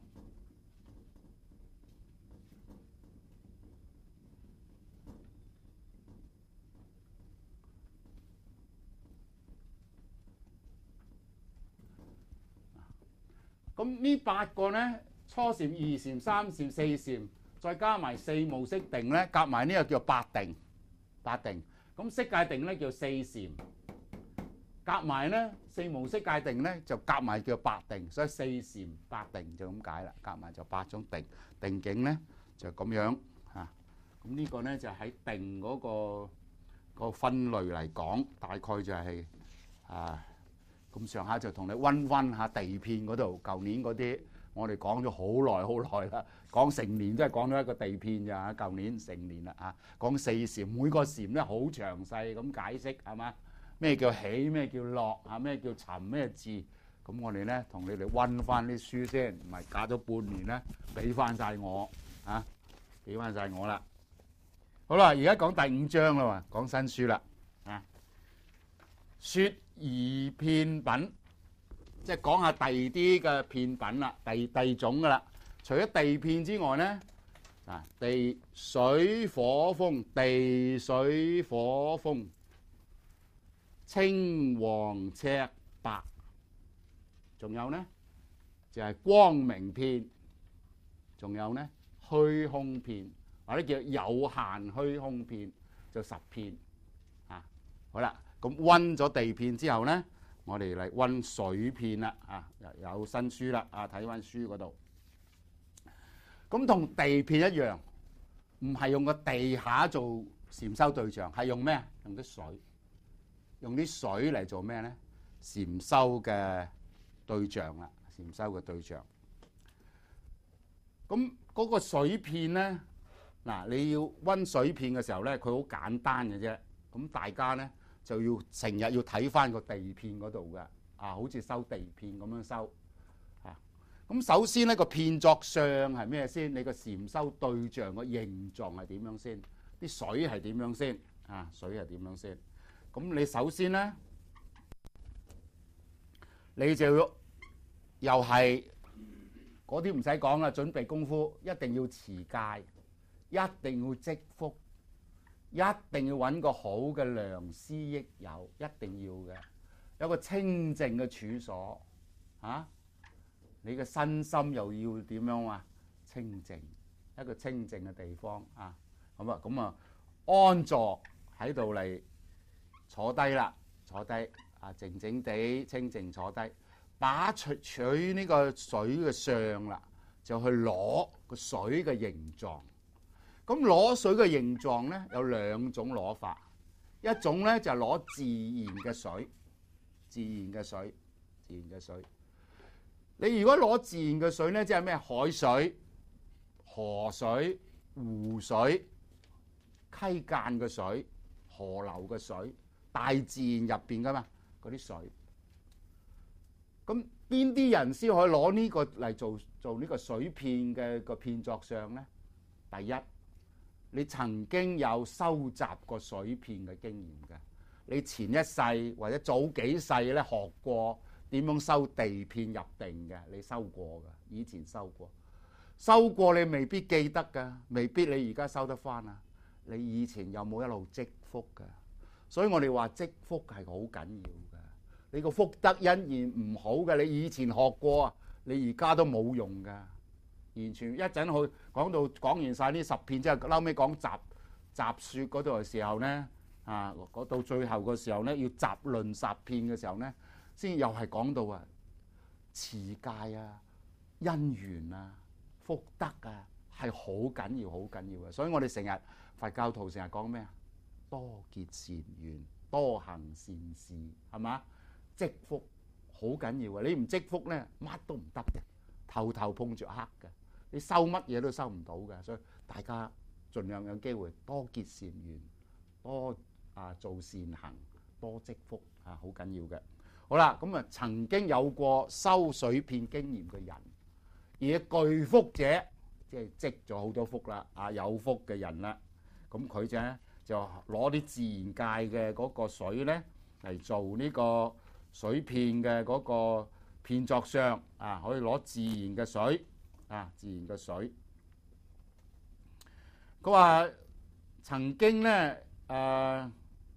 咁呢八個呢，初禪、二禪、三禪、四禪，再加埋四無色定呢，夾埋呢個叫八定。八定。咁色界定呢叫四禪，夾埋呢四無色界定呢就夾埋叫八定，所以四禪八定就咁解啦。夾埋就八種定定境呢就咁樣嚇。咁呢個呢就喺定嗰個個分類嚟講，大概就係啊。咁上下就同你溫溫下地片嗰度，舊年嗰啲我哋講咗好耐好耐啦，講成年都係講咗一個地片咋，舊年成年啦啊，講四禪，每個禪咧好詳細咁解釋係嘛？咩叫喜，咩叫樂啊，咩叫尋，咩伺？咁我哋咧同你哋溫翻啲書先，唔係隔咗半年咧，俾翻晒我啊，俾翻晒我啦。好啦，而家講第五章啦喎，講新書啦啊，說二片品，即係講下第二啲嘅片品啦，第第二種噶啦。除咗地片之外咧，啊地水火風，地水火風，青黃赤白，仲有咧就係光明片，仲有咧虛空片，或者叫有限虛空片，就十片啊。好啦，咁温咗地片之後咧，我哋嚟温水片啦啊，有新書啦啊，睇翻書嗰度。咁同地片一樣，唔係用個地下做禪修對象，係用咩？用啲水，用啲水嚟做咩咧？禪修嘅對象啦，禪修嘅對象。咁嗰個水片咧，嗱，你要温水片嘅時候咧，佢好簡單嘅啫。咁大家咧就要成日要睇翻個地片嗰度嘅，啊，好似收地片咁樣收。咁首先呢個片作相係咩先？你個禪修對象個形狀係點樣先？啲水係點樣先？啊，水係點樣先？咁你首先咧，你就要又係嗰啲唔使講啦，準備功夫一定要持戒，一定要積福，一定要揾個好嘅良師益友，一定要嘅，有個清靜嘅處所，啊！你嘅身心又要點樣啊？清靜，一個清靜嘅地方啊，咁啊，咁啊，安坐喺度嚟坐低啦，坐低啊，靜靜地清靜坐低，把取取呢個水嘅相啦，就去攞個水嘅形狀。咁攞水嘅形狀咧有兩種攞法，一種咧就係攞自然嘅水，自然嘅水，自然嘅水。你如果攞自然嘅水咧，即係咩？海水、河水、湖水、溪澗嘅水、河流嘅水，大自然入邊噶嘛嗰啲水。咁邊啲人先可以攞呢個嚟做做呢個水片嘅個片作相咧？第一，你曾經有收集過水片嘅經驗嘅，你前一世或者早幾世咧學過。點樣收地片入定嘅？你收過㗎，以前收過，收過你未必記得㗎，未必你而家收得翻啊！你以前有冇一路積福㗎？所以我哋話積福係好緊要㗎。你個福德因緣唔好嘅，你以前學過啊，你而家都冇用㗎。完全一陣去講到講完晒呢十片之後，後尾講集集説嗰度嘅時候咧，啊，嗰到最後嘅時候咧，要集論十片嘅時候咧。先又係講到啊，持戒啊、因緣啊、福德啊，係好緊要、好緊要嘅。所以我哋成日佛教徒成日講咩啊？多結善緣，多行善事，係嘛？積福好緊要嘅。你唔積福咧，乜都唔得嘅，頭頭碰着黑嘅，你收乜嘢都收唔到嘅。所以大家盡量有機會多結善緣，多啊做善行，多積福啊，好緊要嘅。好啦，咁啊曾經有過收水片經驗嘅人，而巨福者，即係積咗好多福啦，啊有福嘅人啦，咁佢就就攞啲自然界嘅嗰個水咧嚟做呢個水片嘅嗰個片作相，啊可以攞自然嘅水，啊自然嘅水。佢話曾經咧誒。呃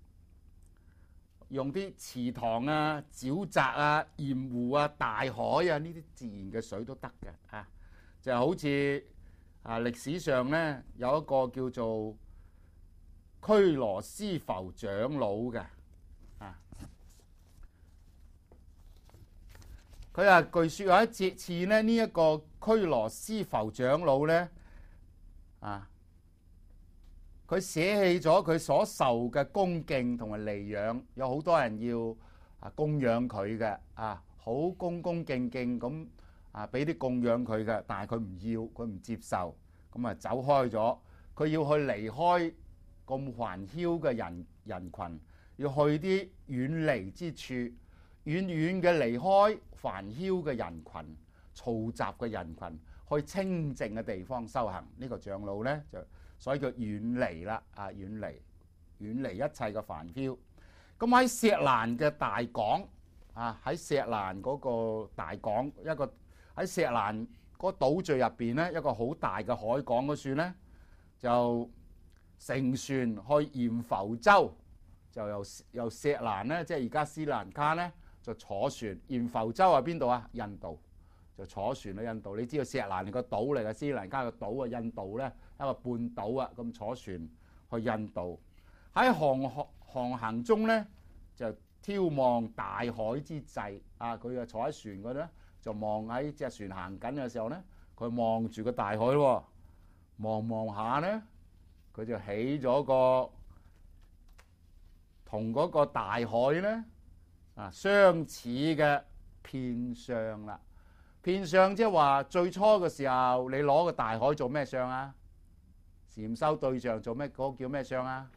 用啲池塘啊、沼澤啊、鹽湖啊、大海啊呢啲自然嘅水都得嘅啊，就好似啊歷史上咧有一個叫做拘羅斯浮長老嘅啊，佢啊據説有一節次咧呢一個拘羅斯浮長老咧啊。佢捨棄咗佢所受嘅恭敬同埋利養，有好多人要啊供養佢嘅啊，好恭恭敬敬咁啊俾啲供養佢嘅，但係佢唔要，佢唔接受，咁啊走開咗。佢要去離開咁煩囂嘅人人群，要去啲遠離之處，遠遠嘅離開煩囂嘅人群、嘈雜嘅人群，去清靜嘅地方修行。呢個長老咧就。所以叫遠離啦，啊遠離，遠離一切嘅煩囂。咁喺錫蘭嘅大港，啊喺錫蘭嗰個大港，一個喺錫蘭嗰島嶼入邊咧，一個好大嘅海港嗰處咧，就乘船去鹽浮洲，就由由錫蘭咧，即係而家斯里蘭卡咧，就坐船鹽浮洲喺邊度啊？印度， 就坐船去印度。你知道錫蘭係個島嚟嘅，斯里蘭卡個島啊，印度咧一個半島啊，咁坐船去印度。喺航航航行中咧，就眺望大海之際啊！佢就坐喺船嗰度咧，就望喺隻船行緊嘅時候咧，佢望住個大海喎，望望下咧，佢就起咗個同嗰個大海咧啊相似嘅片相啦。片相即係話最初嘅時候，你攞個大海做咩相啊？禪修對象做咩？嗰個叫咩相啊？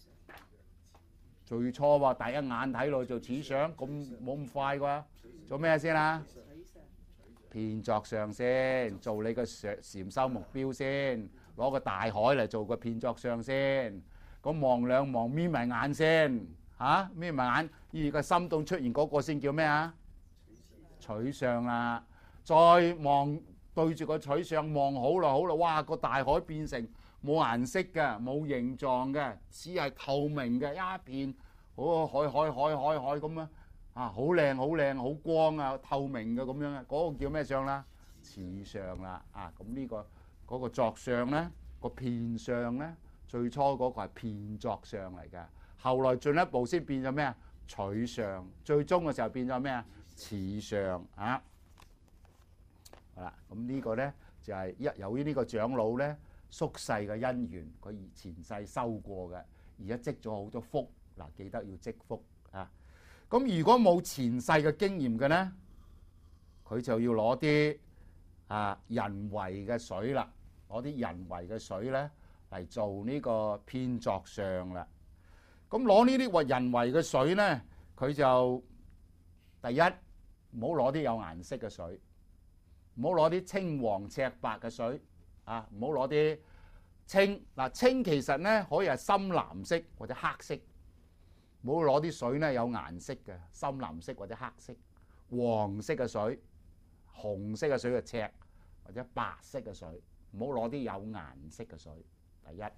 最初話第一眼睇落做似相，咁冇咁快啩？做咩先啦？片作相先，做你嘅禪修目標先，攞個大海嚟做個片作相先。咁望兩望，眯埋眼先，嚇眯埋眼，而個心動出現嗰個先叫咩啊？取相啦。再望對住個取相望好啦，好啦，哇！個大海變成冇顏色嘅，冇形狀嘅，只係透明嘅一片，好海海海海海咁啊！啊，好靚好靚，好光啊，透明嘅咁樣啊，嗰個叫咩相啦？似相啦啊！咁呢個嗰個作相咧，個片相咧，最初嗰個係片作相嚟嘅，後來進一步先變咗咩啊？取相，最終嘅時候變咗咩啊？似相啊！好啦，咁呢個咧就係一由於呢個長老咧宿世嘅因緣，佢前世修過嘅，而家積咗好多福。嗱，記得要積福啊！咁如果冇前世嘅經驗嘅咧，佢就要攞啲啊人為嘅水啦，攞啲人為嘅水咧嚟做呢個片作相啦。咁攞呢啲或人為嘅水咧，佢就第一唔好攞啲有顏色嘅水。唔好攞啲青黃赤白嘅水啊！唔好攞啲青嗱，青其實咧可以係深藍色或者黑色，唔好攞啲水咧有顏色嘅深藍色或者黑色，黃色嘅水、紅色嘅水嘅赤或者白色嘅水，唔好攞啲有顏色嘅水。第一，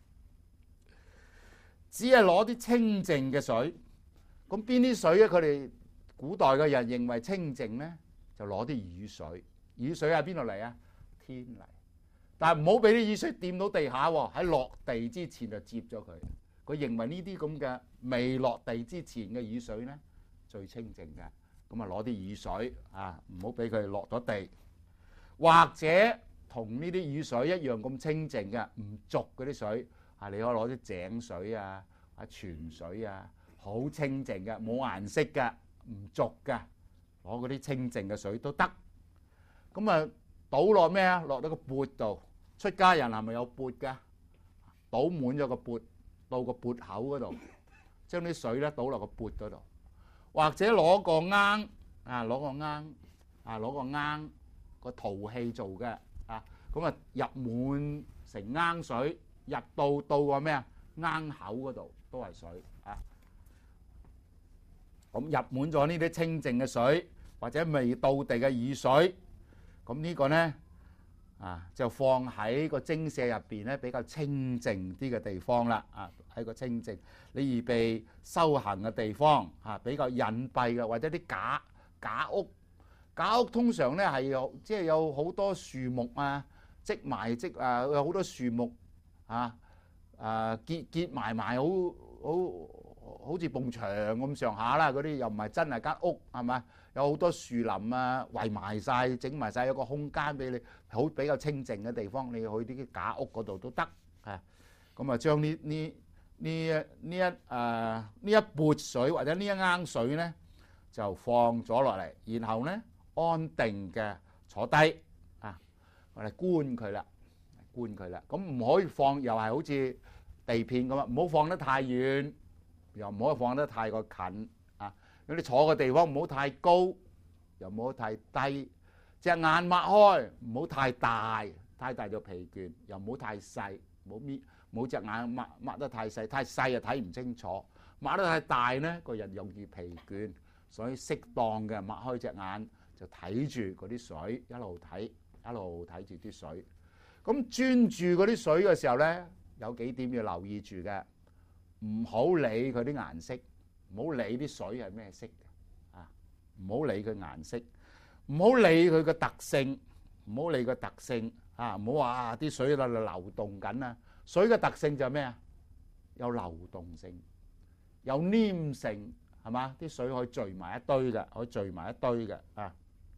只係攞啲清淨嘅水。咁邊啲水咧？佢哋古代嘅人認為清淨咧，就攞啲雨水。雨水喺邊度嚟啊？天嚟，但係唔好俾啲雨水掂到地下喎。喺落地之前就接咗佢。佢認為呢啲咁嘅未落地之前嘅雨水咧最清淨嘅，咁啊攞啲雨水啊，唔好俾佢落咗地，或者同呢啲雨水一樣咁清淨嘅唔濁嗰啲水啊，你可以攞啲井水啊、啊泉水啊，好清淨嘅，冇顏色嘅，唔濁嘅，攞嗰啲清淨嘅水都得。咁啊，倒落咩啊？落到個缽度。出家人係咪有缽㗎？倒滿咗個缽，到個缽口嗰度，將啲水咧倒落個缽嗰度，或者攞個罌啊，攞個罌啊，攞個罌個陶器做嘅啊，咁啊入滿成罌水，入到到個咩啊？罌口嗰度都係水啊。咁入滿咗呢啲清淨嘅水，或者未到地嘅雨水。咁呢個咧啊，就放喺個精舍入邊咧，比較清淨啲嘅地方啦。啊，喺個清淨你預備修行嘅地方啊，比較隱蔽嘅，或者啲假假屋。假屋通常咧係有即係有好多樹木啊，積埋積啊，有好多樹木啊啊結結埋埋，好好好似埲牆咁上下啦。嗰啲又唔係真係間屋，係咪？有好多樹林啊，圍埋曬，整埋曬，有個空間俾你，好比較清靜嘅地方，你去啲假屋嗰度都得啊。咁啊，將呢呢呢呢一誒呢一缽水或者呢一罌水咧，就放咗落嚟，然後咧安定嘅坐低啊，我哋觀佢啦，觀佢啦。咁唔可以放，又係好似地片咁啊，唔好放得太遠，又唔可以放得太過近。你坐嘅地方唔好太高，又唔好太低，隻眼擘開，唔好太大，太大就疲倦，又唔好太細，唔好眯，唔好隻眼擘擘得太細，太細又睇唔清楚，擘得太大咧，個人容易疲倦，所以適當嘅擘開隻眼就睇住嗰啲水，一路睇，一路睇住啲水。咁專注嗰啲水嘅時候咧，有幾點要留意住嘅，唔好理佢啲顏色。唔好理啲水係咩色嘅啊！唔好理佢顏色， 唔好理佢嘅特性，唔好理個特性啊！唔好話啊啲水喺度流動緊啊！水嘅特性就係咩啊？有流動性，有黏性，係嘛？啲水可以聚埋一堆嘅，可以聚埋一堆嘅啊！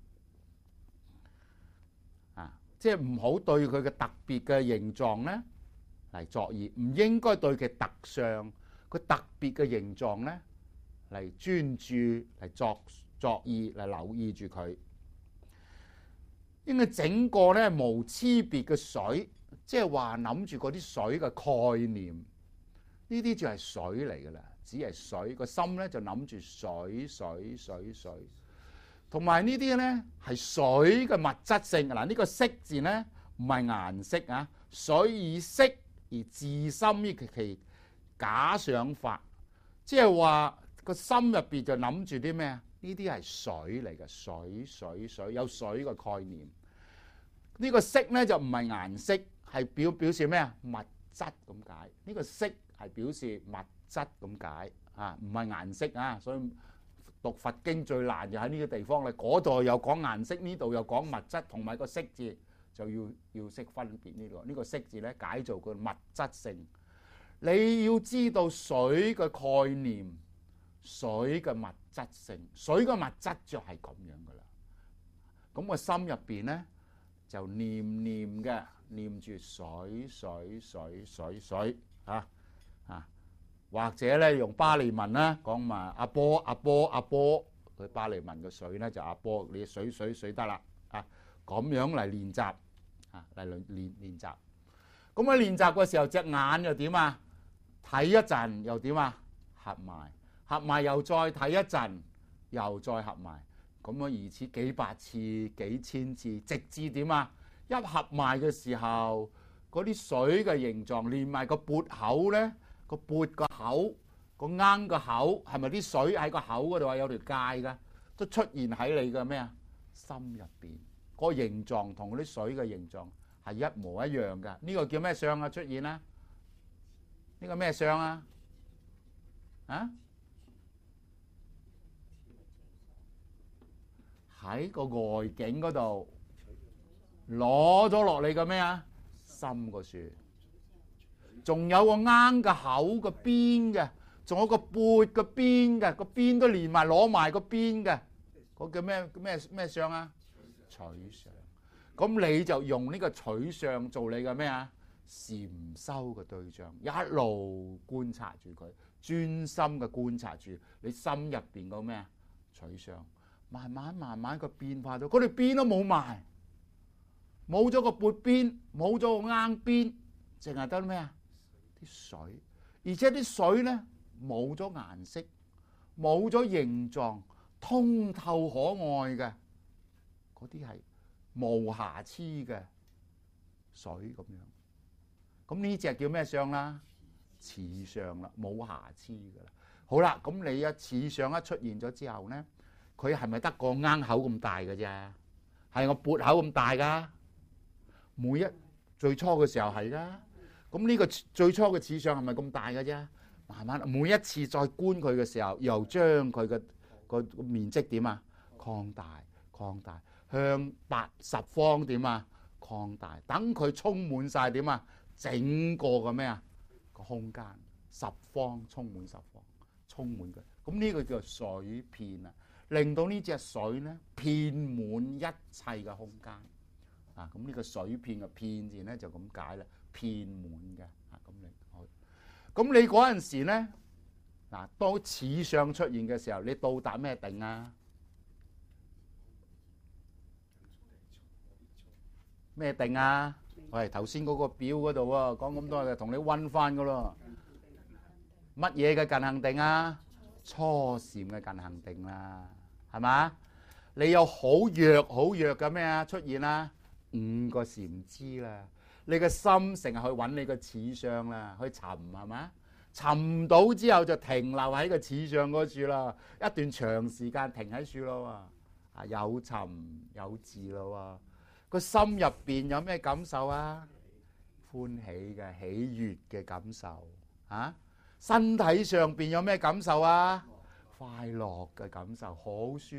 啊，即係唔好對佢嘅特別嘅形狀咧嚟作意，唔應該對佢特相、佢特別嘅形狀咧嚟專注嚟作作意嚟留意住佢。應該整個咧無差別嘅水，即係話諗住嗰啲水嘅概念，呢啲就係水嚟㗎啦，只係水。個心咧就諗住水水水水，同埋呢啲咧係水嘅物質性。嗱，呢個色字咧唔係顏色啊，水以色而自心於其假想法，即係話個心入邊就諗住啲咩啊？呢啲係水嚟嘅，水水水，有水嘅概念。呢個色咧就唔係顏色，係表表示咩啊？物質咁解。呢個色係表示物質咁解啊，唔係顏色啊。所以讀佛經最難就喺呢個地方啦。嗰度又講顏色，呢度又講物質，同埋個色字就要要識分別呢個。呢個色字咧解做個物質性。你要知道水嘅概念，水嘅物質性，水嘅物質就係咁樣噶啦。咁個心入邊咧就念念嘅，念住水水水水水啊啊，或者咧用巴利文啦講埋阿波阿波阿波，佢巴利文嘅水咧就阿波，你水水水得啦啊，咁樣嚟練習啊，嚟練練練習。咁喺練習嘅時候，隻眼又點啊？睇一陣又點啊？合埋，合埋又再睇一陣，又再合埋，咁樣如此幾百次、幾千次，直至點啊？一合埋嘅時候，嗰啲水嘅形狀連埋個缽口咧，個缽個口、個罌個口，係咪啲水喺個口嗰度啊？有條界噶，都出現喺你嘅咩啊？心入邊，個形狀同嗰啲水嘅形狀係一模一樣噶。呢個叫咩相啊？出現啦？呢個咩相啊？啊？喺個外境嗰度攞咗落嚟嘅咩啊？心個樹，仲有個罌嘅口個邊嘅，仲有個缽個邊嘅，個邊都連埋攞埋個邊嘅，嗰叫咩咩咩相啊？取相。咁你就用呢個取相做你嘅咩啊？禪修嘅對象，一路觀察住佢，專心嘅觀察住你心入邊個咩啊？取相，慢慢慢慢個變化到，嗰條邊都冇埋，冇咗個缽邊，冇咗個罌邊，淨係得咩啊？啲水，而且啲水咧冇咗顏色，冇咗形狀，通透可愛嘅，嗰啲係無瑕疵嘅水咁樣。咁呢隻叫咩相啦？似相啦，冇瑕疵噶啦。好啦，咁你一似相一出現咗之後咧，佢係咪得個罌口咁大嘅啫？係個缽口咁大噶？每一最初嘅時候係噶。咁呢個最初嘅似相係咪咁大嘅啫？慢慢每一次再觀佢嘅時候，又將佢嘅個面積點啊？擴大擴大，向八十方點啊？擴大，等佢充滿晒點啊？整個嘅咩啊個空間十方充滿十方充滿佢，咁呢個叫水遍啊，令到呢隻水咧遍滿一切嘅空間啊！咁呢個水遍嘅遍字咧就咁解啦，遍滿嘅啊！咁你咁你嗰陣時咧嗱，當似相出現嘅時候，你到達咩定啊？咩定啊？喂，頭先嗰個表嗰度喎，講咁多嘅，同你溫翻噶咯。乜嘢嘅近行定啊？初禪嘅近行定啦，係嘛？你有好弱好弱嘅咩啊？出現啦，五個禪支啦。你嘅心成日去揾你個似相啦，去尋係嘛？尋到之後就停留喺個似相嗰處啦，一段長時間停喺處咯。啊，有尋有伺咯。個心入邊有咩感受啊？歡喜嘅、喜悅嘅感受啊！身體上邊有咩感受啊？快樂嘅感受，好舒服。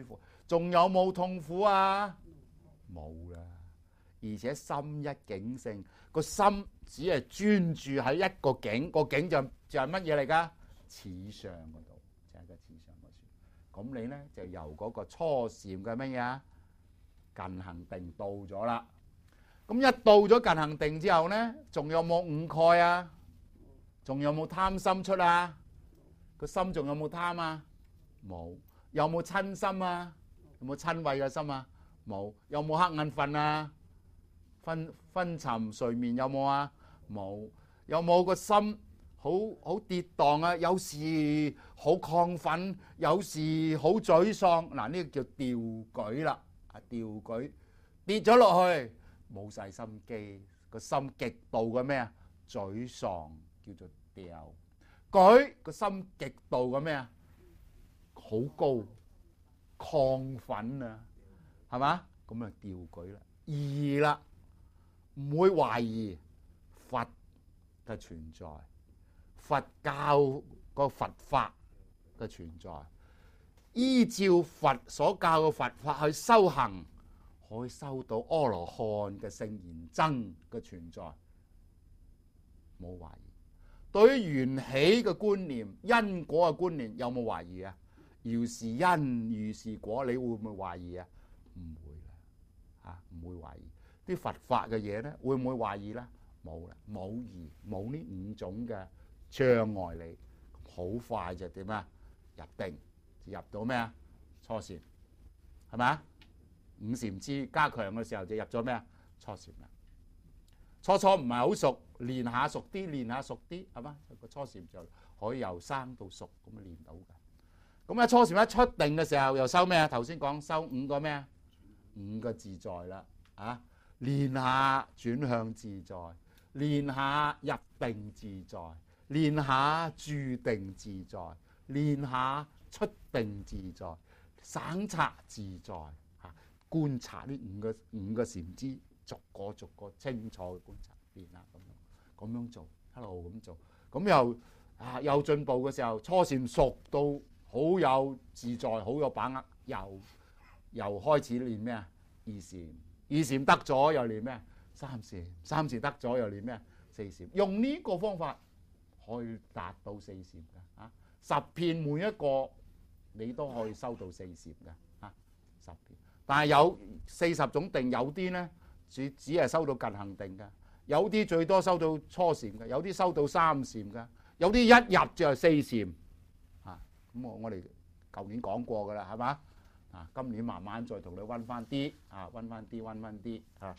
仲有冇痛苦啊？冇啦。而且心一境性，個心只係專注喺一個境，個境就就係乜嘢嚟㗎？此相嗰度，就係個此相嗰處。咁你咧就由嗰個初禪嘅乜嘢啊？近行定到咗啦。咁一到咗近行定之後咧，仲有冇五蓋啊？仲有冇貪心出啊？個心仲有冇貪啊？冇。有冇親心啊？有冇親慧嘅心啊？冇。有冇瞌眼瞓啊？昏昏沉睡眠有冇啊？冇。有冇個心好好跌宕啊？有時好亢奮，有時好沮喪。嗱，呢個叫掉舉啦。啊，掉舉跌咗落去，冇晒心機，個心極度嘅咩啊？沮喪叫做掉。舉個心極度嘅咩啊？好高亢奮啊，係嘛？咁啊掉舉啦。二啦，唔會懷疑佛嘅存在，佛教個佛法嘅存在，依照佛所教嘅佛法去修行，可以收到阿羅漢嘅聖賢僧嘅存在，冇懷疑。對於緣起嘅觀念、因果嘅觀念，有冇懷疑啊？如是因，如是果，你會唔會懷疑啊？唔會啦，嚇唔會懷疑。啲佛法嘅嘢咧，會唔會懷疑咧？冇啦，冇疑，冇呢五種嘅障礙你，好快就點啊？入定，入到咩啊？初禪，係咪啊？五禪支加強嘅時候就入咗咩啊？初禪啦。初初唔係好熟，練下熟啲，練下熟啲，係嘛？個初禪就可以由生到熟咁啊練到嘅。咁啊初禪一出定嘅時候又收咩啊？頭先講收五個咩啊？五個自在啦，啊練下轉向自在，練下入定自在，練下住定自在，練下出定自在，省察自在，嚇觀察呢五個五個禪支。逐個逐個清楚嘅觀察練啦，咁樣咁樣做，一路咁做，咁又啊又進步嘅時候，初禪熟到好有自在，好有把握，又又開始練咩啊？二禪，二禪得咗又練咩？三禪，三禪得咗又練咩？四禪，用呢個方法可以達到四禪嘅啊！十遍每一個你都可以收到四禪嘅啊！十遍，但係有四十種定，有啲咧。只只係收到近行定嘅，有啲最多收到初禪嘅，有啲收到三禪嘅，有啲一入就係四禪啊！咁我我哋舊年講過㗎啦，係嘛？啊，今年慢慢再同你溫翻啲啊，溫翻啲，溫翻啲啊！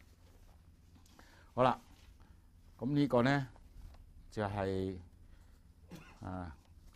好啦，咁呢個咧就係啊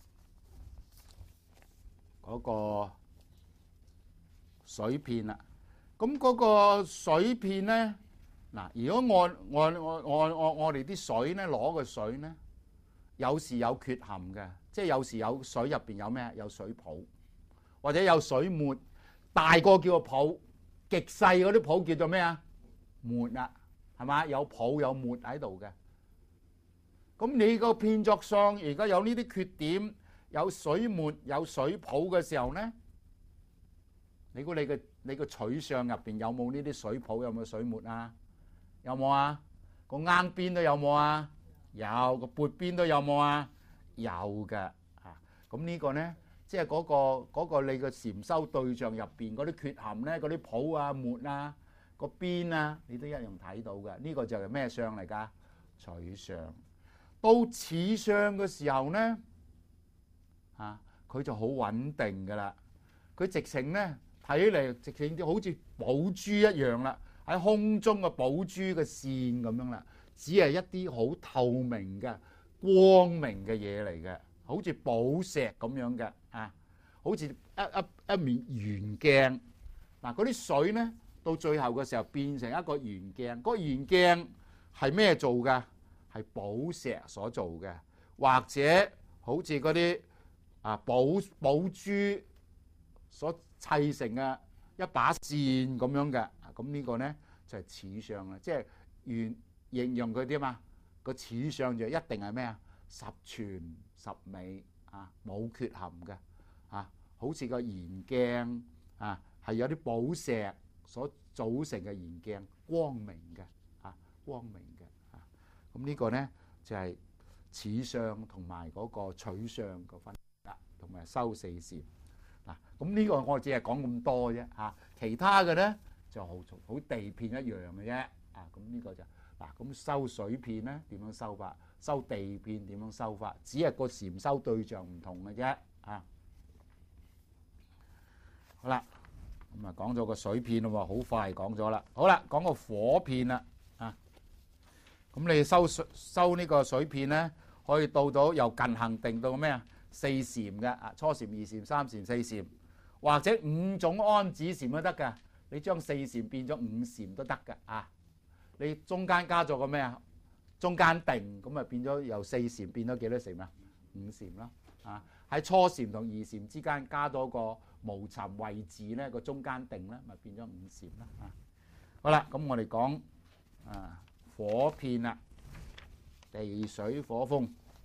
嗰個水片啦。咁嗰個水片咧，嗱，如果按按按按按我哋啲水咧，攞個水咧，有時有缺陷嘅，即係有時有水入邊有咩？有水泡，或者有水沫，大個叫個泡，極細嗰啲泡叫做咩啊？沫啊，係嘛？有泡有沫喺度嘅。咁你個片作相而家有呢啲缺點，有水沫有水泡嘅時候咧，你估你嘅？你個取相入邊有冇呢啲水泡？有冇水沫啊？有冇啊？個啱邊都有冇啊？有。個撥邊都有冇啊？有嘅啊。咁呢個咧，即係嗰個嗰個你個禪修對象入邊嗰啲缺陷咧，嗰啲泡啊、沫啊、個邊啊，你都一樣睇到嘅。呢個就係咩相嚟㗎？取相。到此相嘅時候咧，啊，佢就好穩定㗎啦。佢直情咧。睇起嚟直情啲好似寶珠一樣啦，喺空中嘅寶珠嘅線咁樣啦，只係一啲好透明嘅光明嘅嘢嚟嘅，好似寶石咁樣嘅啊，好似一一一面圓鏡。嗱，嗰啲水咧到最後嘅時候變成一個圓鏡，嗰個圓鏡係咩做㗎？係寶石所做嘅，或者好似嗰啲啊寶寶珠所砌成嘅一把線咁樣嘅，咁呢個咧就係此相啦，即係原形容佢啲嘛，個此相就一定係咩啊？十全十美啊，冇缺陷嘅啊，好似個圓鏡啊，係有啲寶石所組成嘅圓鏡，光明嘅啊，光明嘅啊。咁呢個咧就係似相同埋嗰個取相個分啦，同埋修四禪嗱。咁呢個我只係講咁多啫嚇，其他嘅咧就好好地片一樣嘅啫啊。咁呢個就嗱，咁修水片咧點樣修法？修地片點樣修法？只係個禪修對象唔同嘅啫啊。好啦，咁啊講咗個水片咯喎，好快講咗啦。好啦，講個火片啦啊。咁你修水修呢個水片咧，可以到到由近行定到咩啊？四禪嘅啊，初禪、二禪、三禪、四禪，或者五種安止禪都得㗎。你將四禪變咗五禪都得㗎啊。你中間加咗個咩啊？中間定咁啊，變咗由四禪變咗幾多禪啊？五禪啦啊！喺初禪同二禪之間加多個無尋位置咧，個中間定咧，咪變咗五禪啦啊！好啦，咁我哋講啊火片啦，地水火風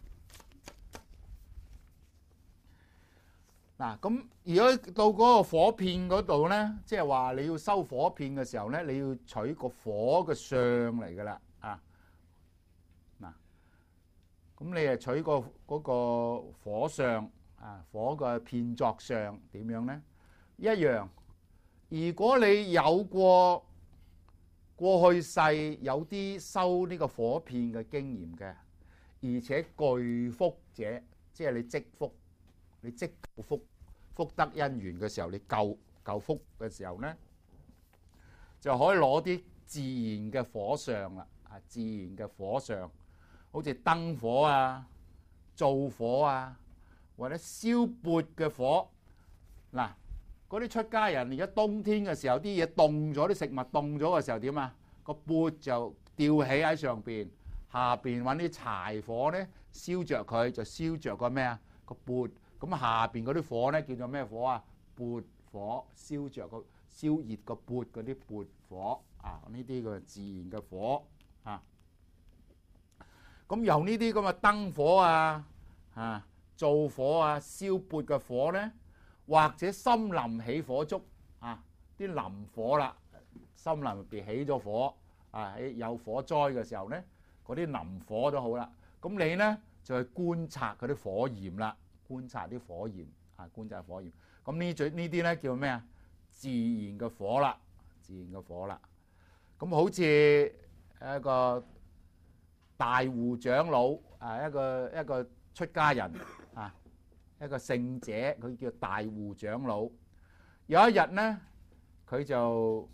嗱。咁如果到嗰個火片嗰度咧，即係話你要修火片嘅時候咧，你要取個火嘅相嚟噶啦啊！嗱，咁你係取個嗰個火相啊，火嘅片作相點樣咧？一樣，如果你有過過去世有啲修呢個火片嘅經驗嘅，而且具福者，即係你積福，你積夠福，福德因緣嘅時候，你夠夠福嘅時候咧，就可以攞啲自然嘅火相啦，啊，自然嘅火相，好似燈火啊、灶火啊，或者燒鉢嘅火。嗱，嗰啲出家人而家冬天嘅時候，啲嘢凍咗，啲食物凍咗嘅時候點啊？個鉢就吊起喺上邊，下邊揾啲柴火咧燒著佢，就燒著個咩啊？個鉢。咁下邊嗰啲火咧叫做咩火啊？鉢火，燒著個燒熱個鉢嗰啲鉢火啊！呢啲個自然嘅火啊。咁由呢啲咁嘅燈火啊、啊灶火啊、燒鉢嘅火咧，或者森林起火燭啊，啲林火啦，森林入邊起咗火啊，喺有火災嘅時候咧，嗰啲林火都好啦。咁你咧就去觀察嗰啲火焰啦。觀察啲火焰啊，觀察火焰。咁呢最呢啲咧叫咩啊？自然嘅火啦，自然嘅火啦。咁好似一個大戶長老啊，一個一個出家人啊，一個聖者，佢叫大戶長老。有一日咧，佢就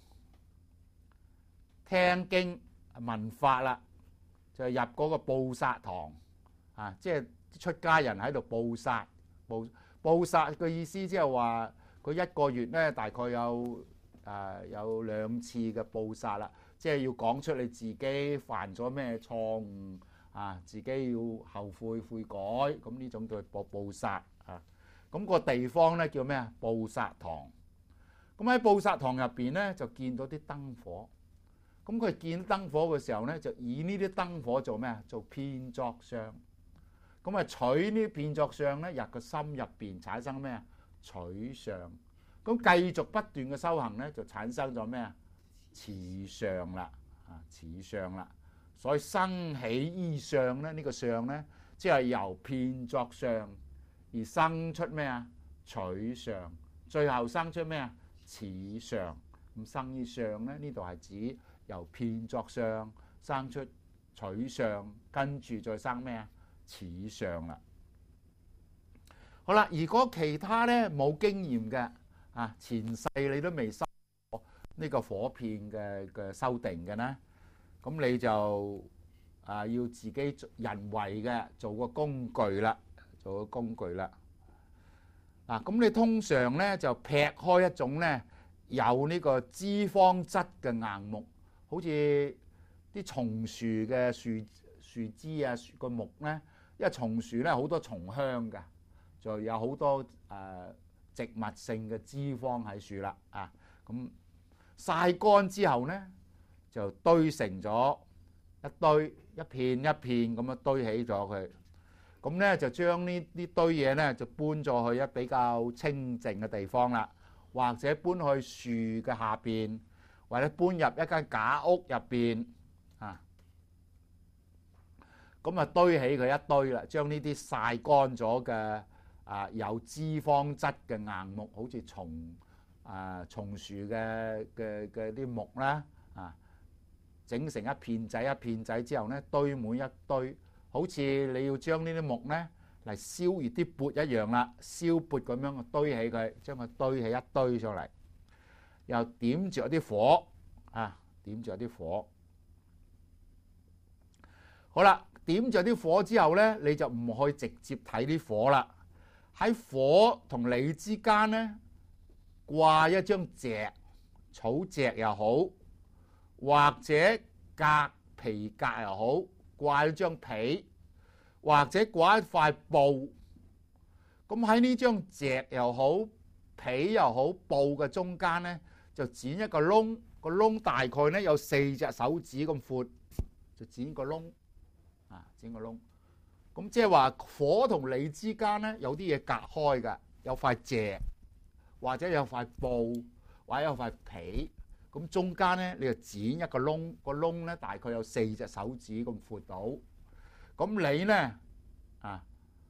聽經聞法啦，就入嗰個布薩堂啊，即係出家人喺度布薩，布布薩嘅意思即係話佢一個月咧大概有誒、呃、有兩次嘅布薩啦，即係要講出你自己犯咗咩錯誤啊，自己要後悔悔改，咁呢種叫布布薩啊。咁個地方咧叫咩啊？布薩堂。咁喺布薩堂入邊咧就見到啲燈火，咁佢見燈火嘅時候咧就以呢啲燈火做咩啊？做片作相。咁啊，取呢啲片作相咧，入個心入邊產生咩啊？取相。咁繼續不斷嘅修行咧，就產生咗咩啊？持相啦，啊，持相啦。所以生起依相咧，呢個相咧，即係由片作相而生出咩啊？取相。最後生出咩啊？持相。咁生依相咧，呢度係指由片作相生出取相，跟住再生咩啊？持相啦。好啦，如果其他咧冇經驗嘅啊，前世你都未修過呢個火片嘅嘅修定嘅咧，咁你就啊要自己人為嘅做個工具啦，做個工具啦。嗱，咁你通常咧就劈開一種咧有呢個脂肪質嘅硬木，好似啲松樹嘅樹樹枝啊，個木咧。因為松樹咧好多松香㗎，就有好多誒、呃、植物性嘅脂肪喺樹啦啊。咁曬乾之後咧，就堆成咗一堆一片一片咁樣堆起咗佢。咁咧就將呢啲堆嘢咧就搬咗去一比較清靜嘅地方啦， 或者搬去樹嘅下邊，或者搬入一間假屋入邊啊。咁啊堆起佢一堆啦，將呢啲曬乾咗嘅啊有脂肪質嘅硬木，好似松啊松樹嘅嘅嘅啲木啦啊，整成一片仔一片仔之後咧，堆滿一堆，好似你要將呢啲木咧嚟燒熱啲缽一樣啦，燒缽咁樣堆起佢，將佢堆起一堆上嚟，又點著啲火啊，點著啲火。好啦，點著啲火之後咧，你就唔可以直接睇啲火啦。喺火同你之間咧，掛一張席，草席又好，或者革皮革又好，掛一張被，或者掛一塊布。咁喺呢張席又好，被又好，布嘅中間咧，就剪一個窿，個窿大概咧有四隻手指咁闊，就剪個窿。啊，整個窿，咁即係話火同你之間咧有啲嘢隔開嘅，有塊席或者有塊布或者有塊被，咁中間咧你就剪一個窿，個窿咧大概有四隻手指咁闊到，咁你咧啊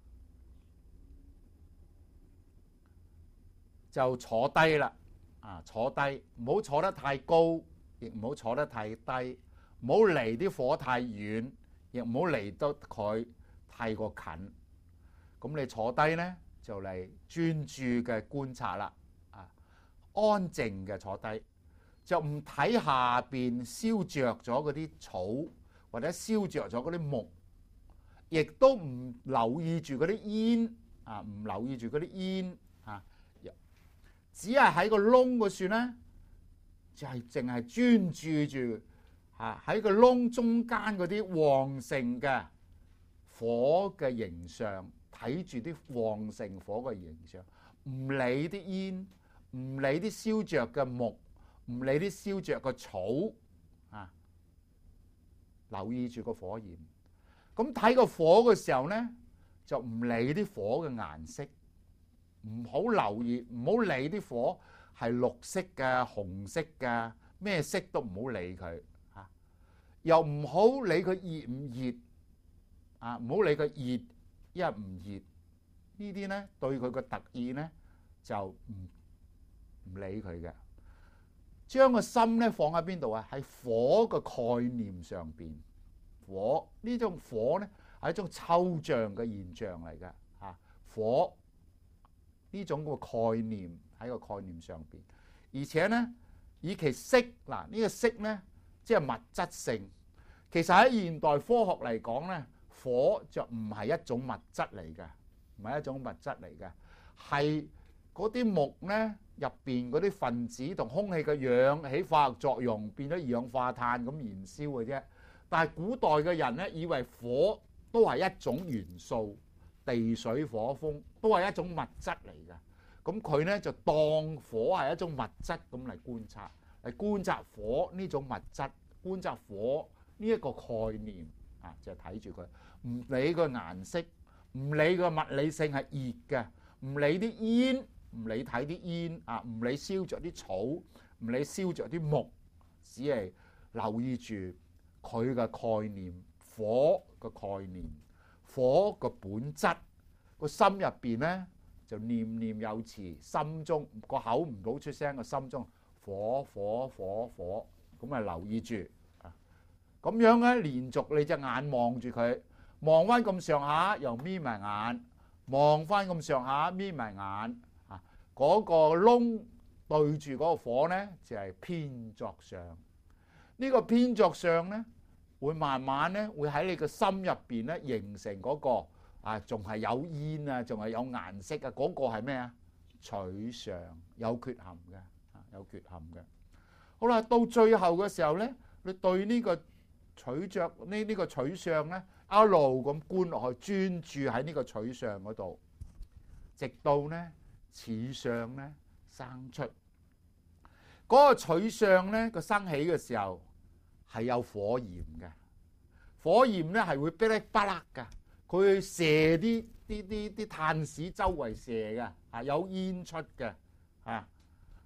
就坐低啦，啊坐低，唔好坐得太高，亦唔好坐得太低，唔好離啲火太遠。亦唔好離得佢太過近，咁你坐低咧就嚟專注嘅觀察啦，啊，安靜嘅坐低，就唔睇下邊燒着咗嗰啲草或者燒着咗嗰啲木，亦都唔留意住嗰啲煙啊，唔留意住嗰啲煙啊，只係喺個窿嗰處咧，就係淨係專注住。啊！喺個窿中間嗰啲旺盛嘅火嘅形象，睇住啲旺盛火嘅形象，唔理啲煙，唔理啲燒着嘅木，唔理啲燒着嘅草，啊！留意住個火焰。咁睇個火嘅時候咧，就唔理啲火嘅顏色，唔好留意，唔好理啲火係綠色嘅、紅色嘅，咩色都唔好理佢。又唔好理佢熱唔熱，啊唔好理佢熱一係唔熱，呢啲咧對佢個特意咧就唔唔理佢嘅。將個心咧放喺邊度啊？喺火嘅概念上邊，火呢種火咧係一種抽象嘅現象嚟嘅，嚇火呢種個概念喺個概念上邊，而且咧以其色嗱呢個色咧。即係物質性，其實喺現代科學嚟講咧，火就唔係一種物質嚟嘅，唔係一種物質嚟嘅，係嗰啲木咧入邊嗰啲分子同空氣嘅氧起化學作用，變咗二氧化碳咁燃燒嘅啫。但係古代嘅人咧，以為火都係一種元素，地水火風都係一種物質嚟嘅。咁佢咧就當火係一種物質咁嚟觀察。嚟觀察火呢種物質，觀察火呢一個概念啊，就睇住佢，唔理個顏色，唔理個物理性係熱嘅，唔理啲煙，唔理睇啲煙啊，唔理燒着啲草，唔理燒着啲木，只係留意住佢嘅概念，火嘅概念，火嘅本質，個心入邊咧就念念有詞，心中個口唔好出聲，個心中。火火火火，咁啊留意住啊！咁樣咧，連續你隻眼望住佢，望翻咁上下，又眯埋眼，望翻咁上下，眯埋眼啊！嗰個窿對住嗰個火咧，就係偏作相。呢個偏作相咧，會慢慢咧，會喺你個心入邊咧，形成嗰個啊，仲係有煙啊，仲係有顏色啊，嗰個係咩啊？取相，有缺陷嘅。有缺陷嘅，好啦，到最後嘅時候咧，你對呢個取着呢呢個取相咧，一路咁觀落去，專注喺呢個取相嗰度，直到咧此相咧生出。嗰個取相咧個生起嘅時候係有火焰嘅，火焰咧係會噼哩啪啦㗎，佢會射啲啲啲啲炭屎周圍射嘅，啊有煙出嘅，啊。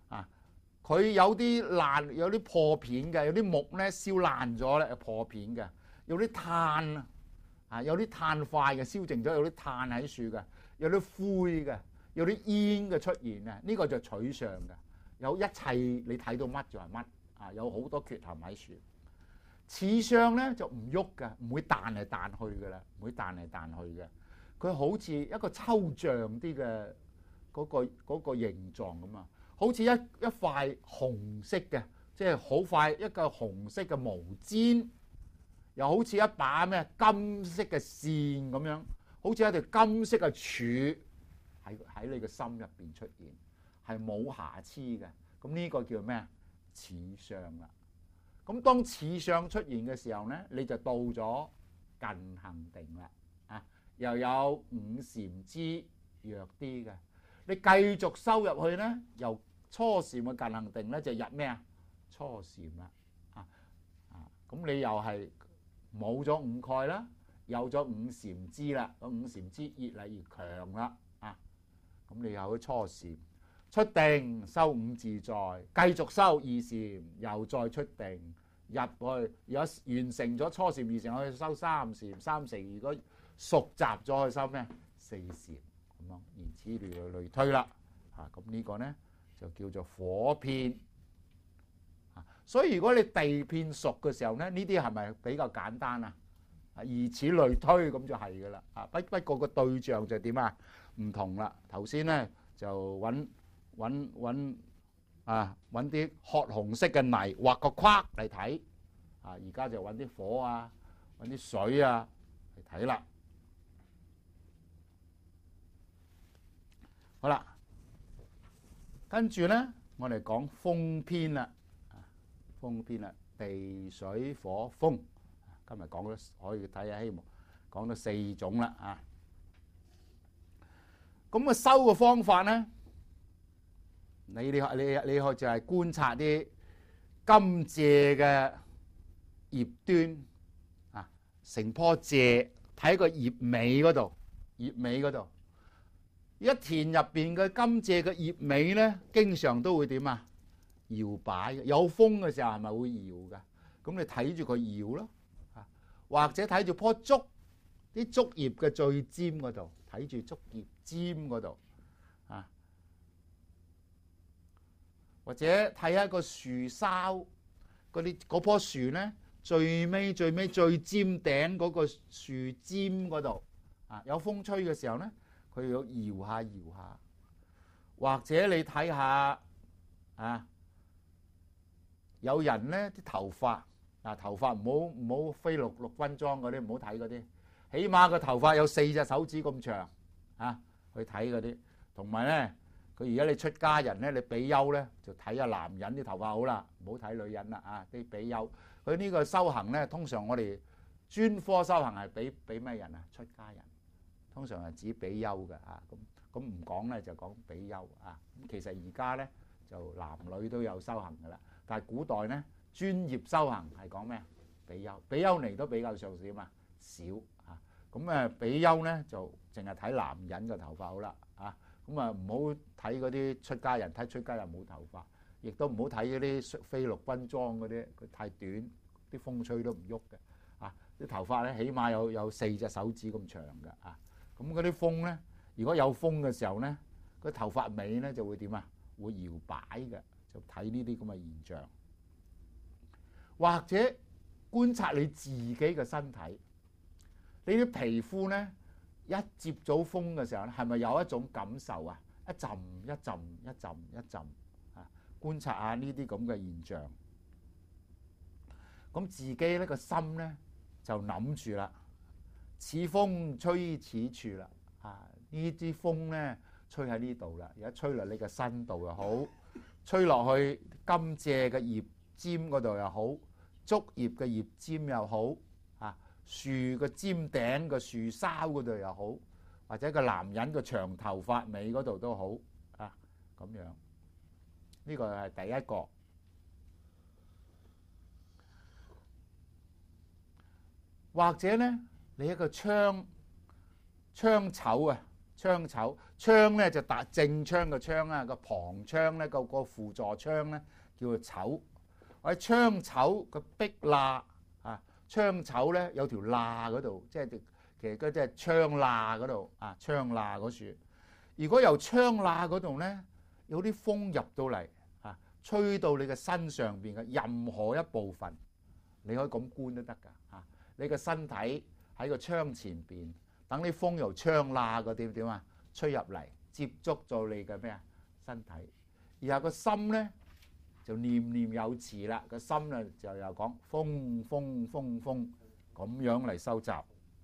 佢有啲爛，有啲破片嘅，有啲木咧燒爛咗咧，破片嘅，有啲炭啊，有啲炭塊嘅燒淨咗，有啲炭喺樹嘅，有啲灰嘅，有啲煙嘅出現嘅，呢個就取相嘅。有一切你睇到乜就係乜啊，有好多缺陷喺樹。次相咧就唔喐嘅，唔會彈嚟彈去嘅啦，唔會彈嚟彈去嘅。佢好似一個抽象啲嘅嗰個嗰個形狀咁啊，好似一一塊紅色嘅，即係好快一個紅色嘅毛氈，又好似一把咩金色嘅線咁樣，好似一條金色嘅柱喺喺你嘅心入邊出現，係冇瑕疵嘅。咁呢個叫咩？次相啦。咁當次相出現嘅時候咧，你就到咗近行定啦，啊，又有五禪之弱啲嘅，你繼續收入去咧，由初禪嘅近行定咧就入咩啊？初禪啦，啊啊，咁你又係冇咗五蓋啦，有咗五禪之啦，個五禪之越嚟越強啦，啊，咁你有咗初禪。出定修五自在，繼續修二禪，又再出定入去，有完成咗初禪二禪，可以修三禪，三禪如果熟習咗去修咩？四禪咁樣，如此類類推啦。啊，咁呢個咧就叫做火遍。啊，所以如果你地遍熟嘅時候咧，呢啲係咪比較簡單啊？啊，如此類推咁就係噶啦。啊，不不過個對象就點啊？唔同啦。頭先咧就揾。揾揾啊揾啲褐紅色嘅泥畫個框嚟睇啊，而家就揾啲火啊，揾啲水啊嚟睇啦。好啦，跟住咧我哋講風篇啦，風篇啦，地水火風。今日講咗可以睇下，希望講咗四種啦啊。咁啊修嘅方法咧？你你你你去就係觀察啲甘蔗嘅葉端啊，成棵蔗睇個葉尾嗰度，葉尾嗰度一田入邊嘅甘蔗嘅葉尾咧，經常都會點啊？搖擺嘅，有風嘅時候係咪會搖嘅？咁你睇住佢搖咯，啊，或者睇住棵竹啲竹葉嘅最尖嗰度，睇住竹葉尖嗰度。或者睇下個樹梢嗰啲嗰棵樹咧，最尾最尾最尖頂嗰個樹尖嗰度啊，有風吹嘅時候咧，佢要搖下搖下。或者你睇下啊，有人咧啲頭髮啊，頭髮唔好唔好飛陸陸軍裝嗰啲，唔好睇嗰啲，起碼個頭髮有四隻手指咁長啊，去睇嗰啲，同埋咧。佢而家你出家人咧，你比丘咧就睇下男人啲頭髮好啦，唔好睇女人啦啊！啲比丘佢呢個修行咧，通常我哋專科修行係俾俾咩人啊？出家人，通常係指比丘嘅啊。咁咁唔講咧就講比丘啊。咁其實而家咧就男女都有修行噶啦，但係古代咧專業修行係講咩？比丘，比丘尼都比較上少嘛，少啊。咁誒比丘咧就淨係睇男人嘅頭髮好啦啊。咁啊，唔好睇嗰啲出家人，睇出家人冇頭髮，亦都唔好睇嗰啲飛陸軍裝嗰啲，佢太短，啲風吹都唔喐嘅。啊，啲頭髮咧起碼有有四隻手指咁長嘅。啊，咁嗰啲風咧，如果有風嘅時候咧，個頭髮尾咧就會點啊？會搖擺嘅，就睇呢啲咁嘅現象。或者觀察你自己嘅身體，你啲皮膚咧。一接咗風嘅時候咧，係咪有一種感受啊？一陣一陣一陣一陣啊！觀察下呢啲咁嘅現象，咁自己呢個心咧就諗住啦，此風吹此處啦啊！呢啲風咧吹喺呢度啦，而家吹落你個身度又好，吹落去甘蔗嘅葉尖嗰度又好，竹葉嘅葉尖又好。樹個尖頂個樹梢嗰度又好，或者個男人個長頭髮尾嗰度都好啊，咁樣呢個係第一個。或者咧，你一個窗窗丑啊， 槍丑，槍咧就打正槍嘅槍啊，個旁槍咧個個輔助槍咧叫做丑。或者槍丑個壁罅啊，槍丑咧有條罅嗰度，即係其實嗰啲係槍罅嗰度啊，槍罅嗰處。如果由槍罅嗰度咧有啲風入到嚟啊，吹到你嘅身上邊嘅任何一部分，你可以咁觀都得㗎啊！你個身體喺個窗前邊，等啲風由槍罅嗰點點啊吹入嚟，接觸咗你嘅咩啊身體，然後個心咧就念念有詞啦，個心咧就又講風風風風咁樣嚟收集。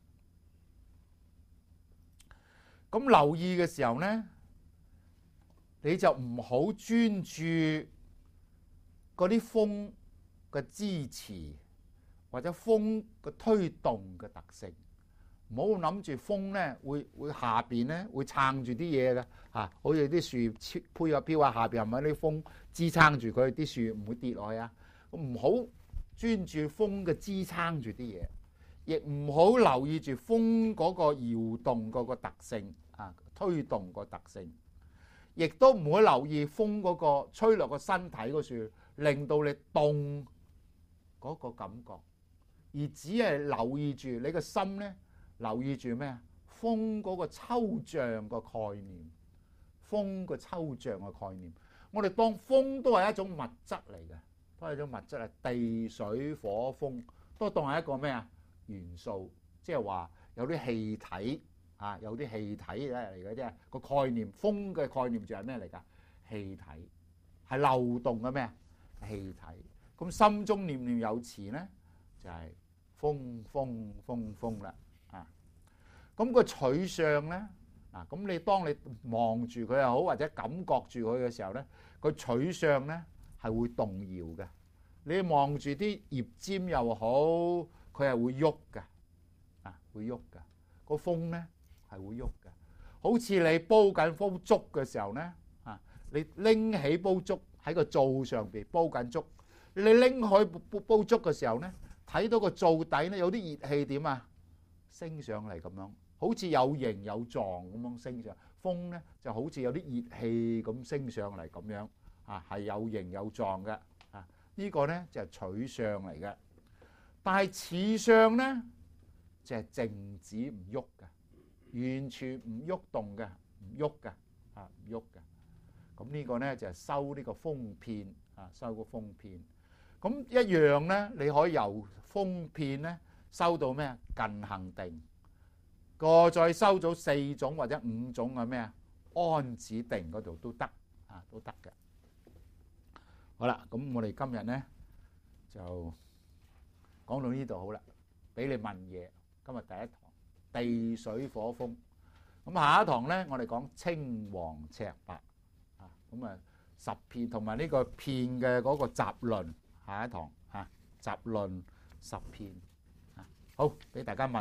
咁留意嘅時候咧，你就唔好專注嗰啲風嘅支持或者風嘅推動嘅特性，唔好諗住風咧會會下邊咧會撐住啲嘢嘅嚇，好似啲樹飄飄啊飄啊，下邊係咪啲風支撐住佢，啲樹唔會跌落去啊？唔好專注風嘅支撐住啲嘢，亦唔好留意住風嗰個搖動嗰個特性啊，推動個特性，亦都唔會留意風嗰個吹落個身體嗰處，令到你凍嗰個感覺，而只係留意住你個心咧，留意住咩啊？風嗰個抽象個概念，風個抽象嘅概念，我哋當風都係一種物質嚟嘅，都係一種物質啊，地水火風都當係一個咩啊元素，即係話有啲氣體啊，有啲氣體嚟嘅啫。個概念，風嘅概念就係咩嚟㗎？氣體係流動嘅咩啊？氣體。咁心中念念有詞咧，就係、是、風風風風啦啊！咁個取相咧啊，咁你當你望住佢又好，或者感覺住佢嘅時候咧，個取相咧係會動搖嘅。你望住啲葉尖又好，佢係會喐嘅啊，會喐嘅。個風咧係會喐嘅，好似你煲緊煲粥嘅時候咧啊，你拎起煲粥喺個灶上邊煲緊粥，你拎開煲煲粥嘅時候咧，睇到個灶底咧有啲熱氣點啊升上嚟咁樣，好似有形有狀咁樣升上。風咧就好似有啲熱氣咁升上嚟咁樣啊，係有形有狀嘅啊。呢個咧就係取相嚟嘅，但係似相咧就係靜止唔喐嘅，完全唔喐動嘅，唔喐嘅啊，唔喐嘅。咁呢個咧就係收呢個風片啊，收個風片。咁一樣咧，你可以由風片咧收到咩啊？近行定，個再收到四種或者五種嘅咩啊？安止定嗰度都得啊，都得嘅。好啦，咁我哋今日咧就講到呢度好啦，俾你問嘢。今日第一堂地水火風，咁下一堂咧我哋講青黃赤白啊，咁啊十片同埋呢個片嘅嗰個雜論。下一堂嚇，雜論十篇，好，俾大家問。